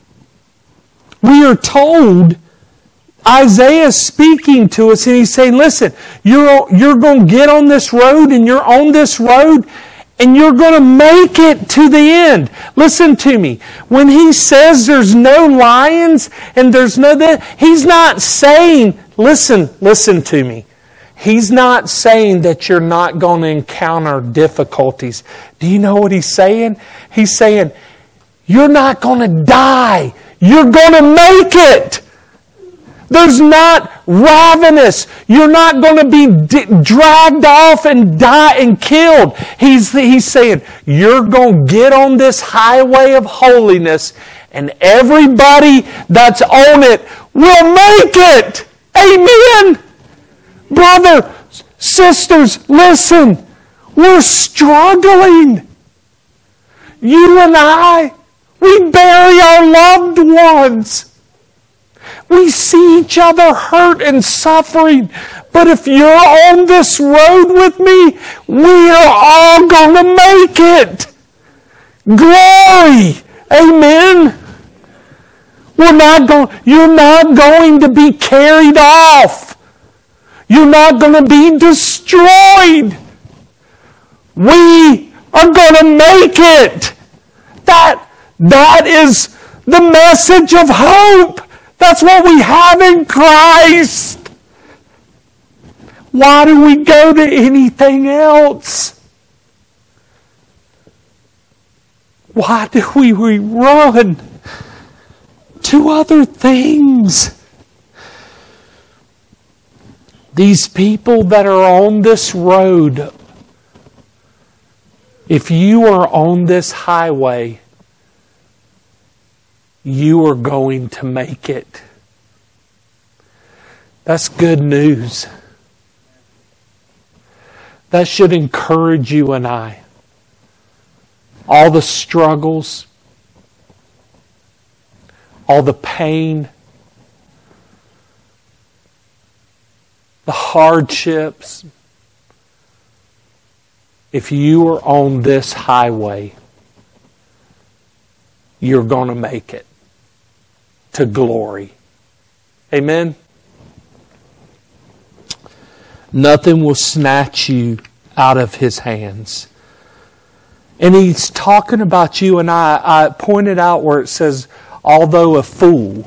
we are told, Isaiah is speaking to us and he's saying, listen, you're going to get on this road and you're on this road and you're going to make it to the end. Listen to me. When he says there's no lions and there's no that, he's not saying, listen to me. He's not saying that you're not going to encounter difficulties. Do you know what he's saying? He's saying, you're not going to die. You're going to make it. There's not ravenous. You're not going to be dragged off and die and killed. He's saying, you're going to get on this highway of holiness and everybody that's on it will make it. Amen. Brother, sisters, listen. We're struggling. You and I, we bury our loved ones. We see each other hurt and suffering. But if you're on this road with me, we are all going to make it. Glory. Amen. You're not going to be carried off. You're not going to be destroyed. We are going to make it. That is the message of hope. That's what we have in Christ. Why do we go to anything else? Why do we run to other things? These people that are on this road, if you are on this highway, you are going to make it. That's good news. That should encourage you and I. All the struggles, all the pain, the hardships. If you are on this highway, you're going to make it to glory. Amen? Nothing will snatch you out of His hands. And He's talking about you and I. I pointed out where it says, although a fool,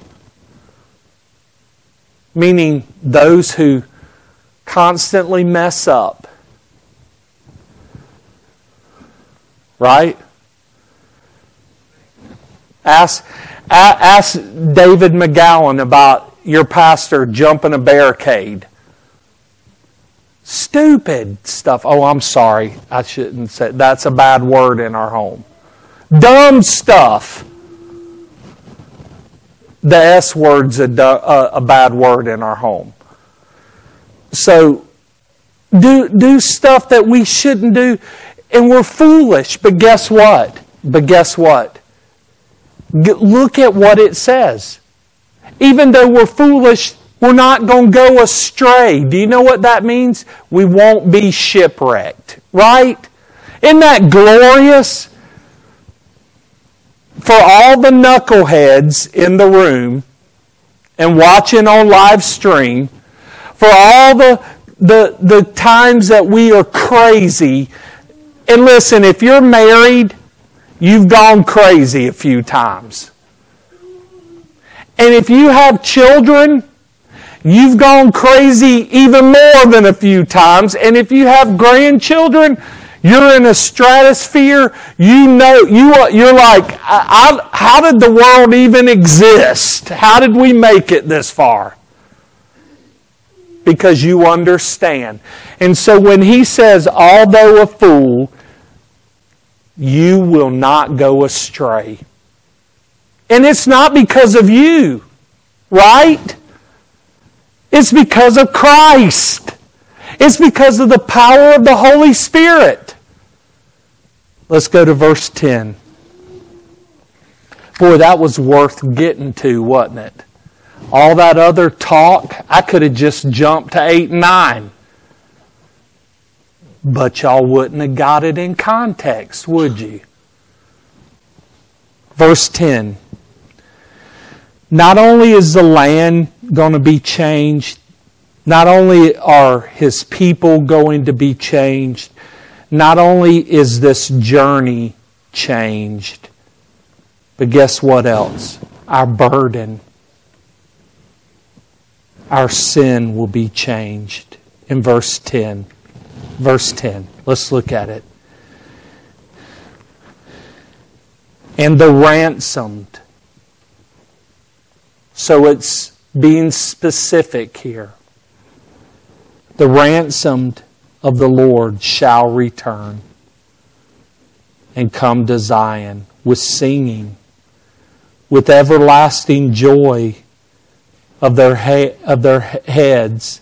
meaning those who constantly mess up. right? Ask David McGowan about your pastor jumping a barricade. Stupid stuff. Oh, I'm sorry. I shouldn't say. That's a bad word in our home. Dumb stuff. The S word's a bad word in our home. So, do stuff that we shouldn't do, and we're foolish. But guess what? Look at what it says. Even though we're foolish, we're not going to go astray. Do you know what that means? We won't be shipwrecked. Right? Isn't that glorious? For all the knuckleheads in the room and watching on live stream, for all the times that we are crazy. And listen, if you're married, you've gone crazy a few times. And if you have children, you've gone crazy even more than a few times. And if you have grandchildren, you're in a stratosphere. You know, you're like, how did the world even exist? How did we make it this far? Because you understand. And so when he says, although a fool, you will not go astray. And it's not because of you, right? It's because of Christ. It's because of the power of the Holy Spirit. Let's go to verse 10. Boy, that was worth getting to, wasn't it? All that other talk, I could have just jumped to 8 and 9. But y'all wouldn't have got it in context, would you? Verse 10. Not only is the land going to be changed, not only are His people going to be changed, not only is this journey changed, but guess what else? Our burden, our sin will be changed. In verse 10. Verse 10. Let's look at it. And the ransomed. So it's being specific here. The ransomed of the Lord shall return and come to Zion with singing, with everlasting joy of their heads,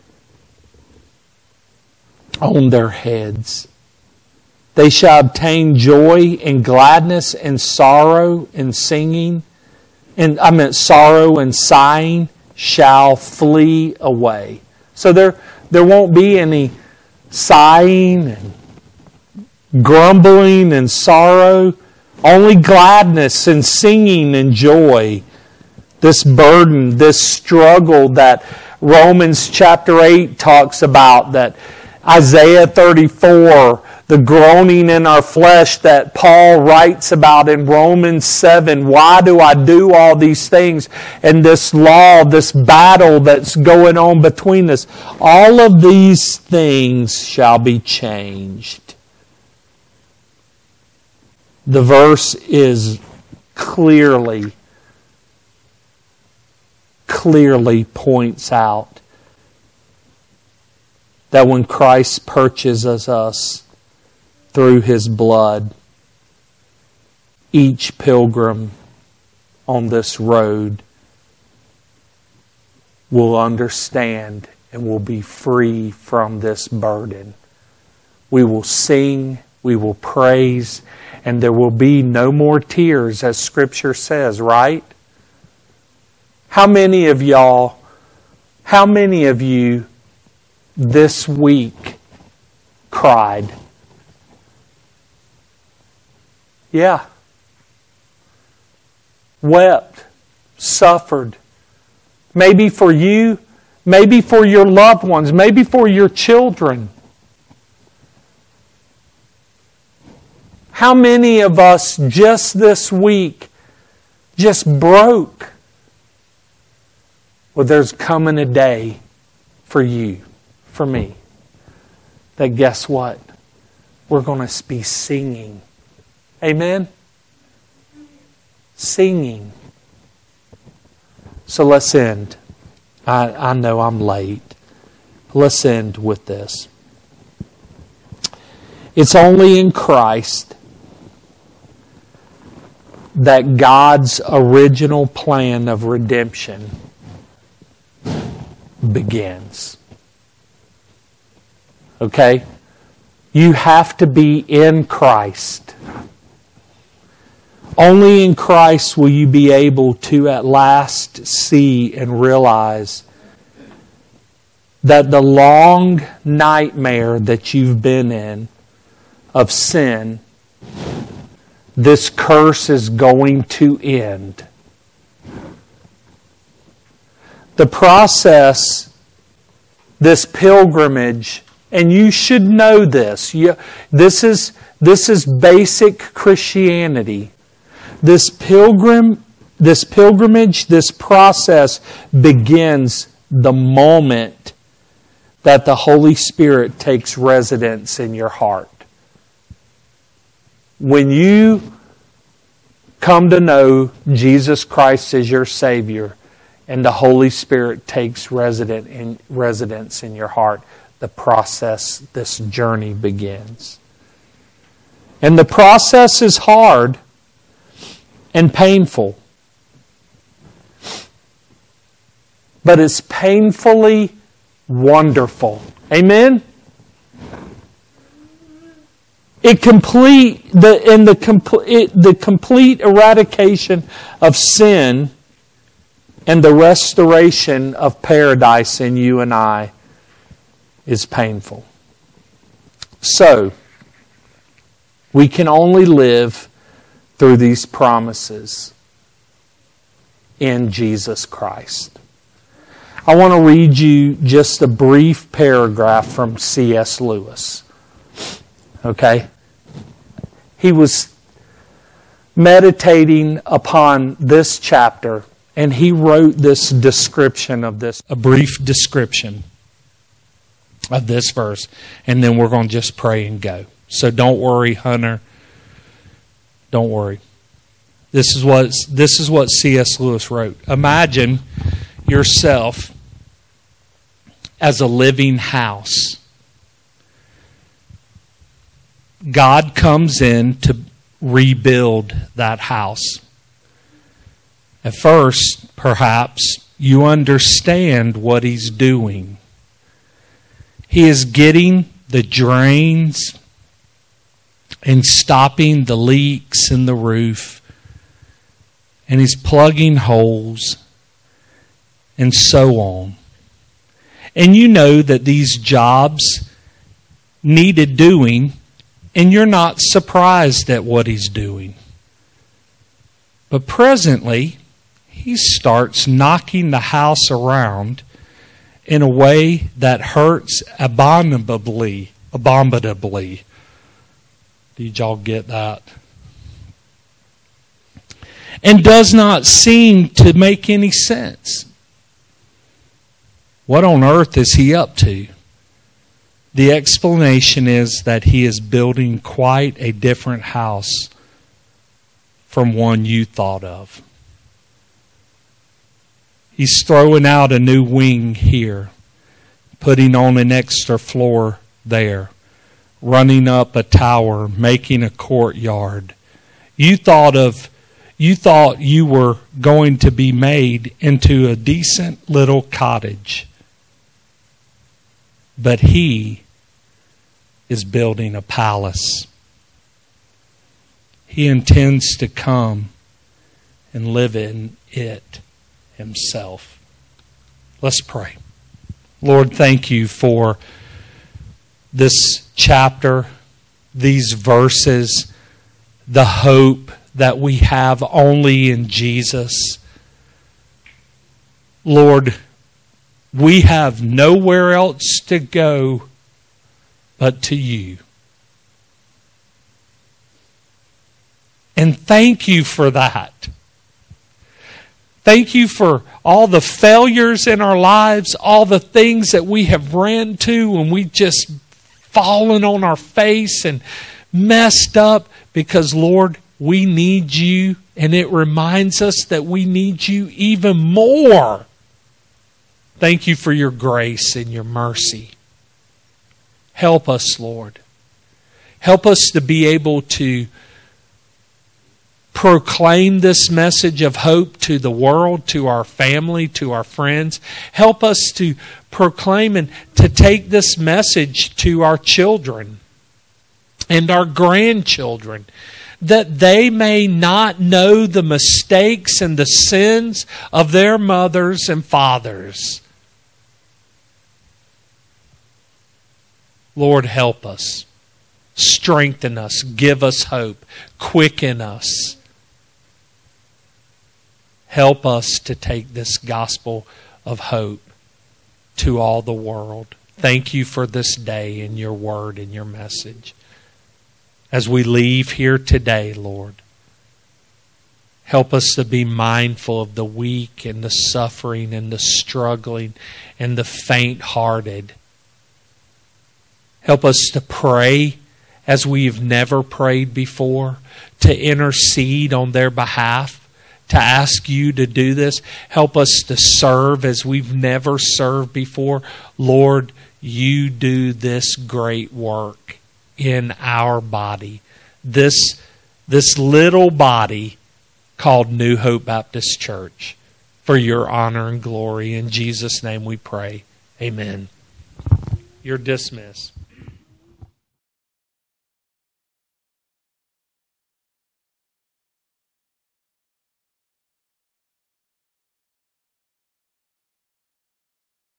on their heads. They shall obtain joy and gladness and sorrow and singing, and sorrow and sighing shall flee away. So there won't be any sighing and grumbling and sorrow, only gladness and singing and joy. This burden, this struggle that Romans chapter 8 talks about, that Isaiah 34, the groaning in our flesh that Paul writes about in Romans 7. Why do I do all these things? And this law, this battle that's going on between us. All of these things shall be changed. The verse is clearly points out that when Christ purchases us through His blood, each pilgrim on this road will understand and will be free from this burden. We will sing, we will praise, and there will be no more tears, as Scripture says, right? How many of you this week cried? Yeah. Wept, suffered. Maybe for you, maybe for your loved ones, maybe for your children. How many of us just this week just broke? Well, there's coming a day for you, for me, that guess what? We're going to be singing Amen? Singing. So let's end. I know I'm late. Let's end with this. It's only in Christ that God's original plan of redemption begins. Okay? You have to be in Christ. Only in Christ will you be able to at last see and realize that the long nightmare that you've been in of sin, this curse is going to end. The process, this pilgrimage, and you should know this. This is basic Christianity. This pilgrimage, this process begins the moment that the Holy Spirit takes residence in your heart. When you come to know Jesus Christ as your Savior and the Holy Spirit takes residence in your heart, the process, this journey begins. And the process is hard and painful. But it's painfully wonderful. Amen? The complete eradication of sin and the restoration of paradise in you and I is painful. So, we can only live through these promises in Jesus Christ. I want to read you just a brief paragraph from C.S. Lewis. Okay? He was meditating upon this chapter, and he wrote this description of this, a brief description of this verse, and then we're going to just pray and go. So don't worry, Hunter. Don't worry. This is what C.S. Lewis wrote. Imagine yourself as a living house. God comes in to rebuild that house. At first, perhaps, you understand what He's doing. He is getting the drains and stopping the leaks in the roof. And He's plugging holes and so on. And you know that these jobs needed doing, and you're not surprised at what He's doing. But presently, He starts knocking the house around in a way that hurts abominably. Did y'all get that? And does not seem to make any sense. What on earth is He up to? The explanation is that He is building quite a different house from one you thought of. He's throwing out a new wing here, putting on an extra floor there, running up a tower, making a courtyard. You thought you were going to be made into a decent little cottage. But He is building a palace. He intends to come and live in it Himself. Let's pray. Lord, thank You for this chapter, these verses, the hope that we have only in Jesus. Lord, we have nowhere else to go but to You. And thank You for that. Thank You for all the failures in our lives, all the things that we have ran to and we just fallen on our face and messed up because, Lord, we need you, and it reminds us that we need you even more. Thank you for your grace and your mercy. Help us, Lord. Help us to be able to proclaim this message of hope to the world, to our family, to our friends. Help us to proclaim and to take this message to our children and our grandchildren, that they may not know the mistakes and the sins of their mothers and fathers. Lord, help us. Strengthen us. Give us hope. Quicken us. Help us to take this gospel of hope to all the world. Thank you for this day and your word and your message. As we leave here today, Lord, help us to be mindful of the weak and the suffering and the struggling and the faint-hearted. Help us to pray as we've never prayed before, to intercede on their behalf, to ask you to do this. Help us to serve as we've never served before. Lord, you do this great work in our body. This little body called New Hope Baptist Church. For your honor and glory. In Jesus' name we pray. Amen. You're dismissed.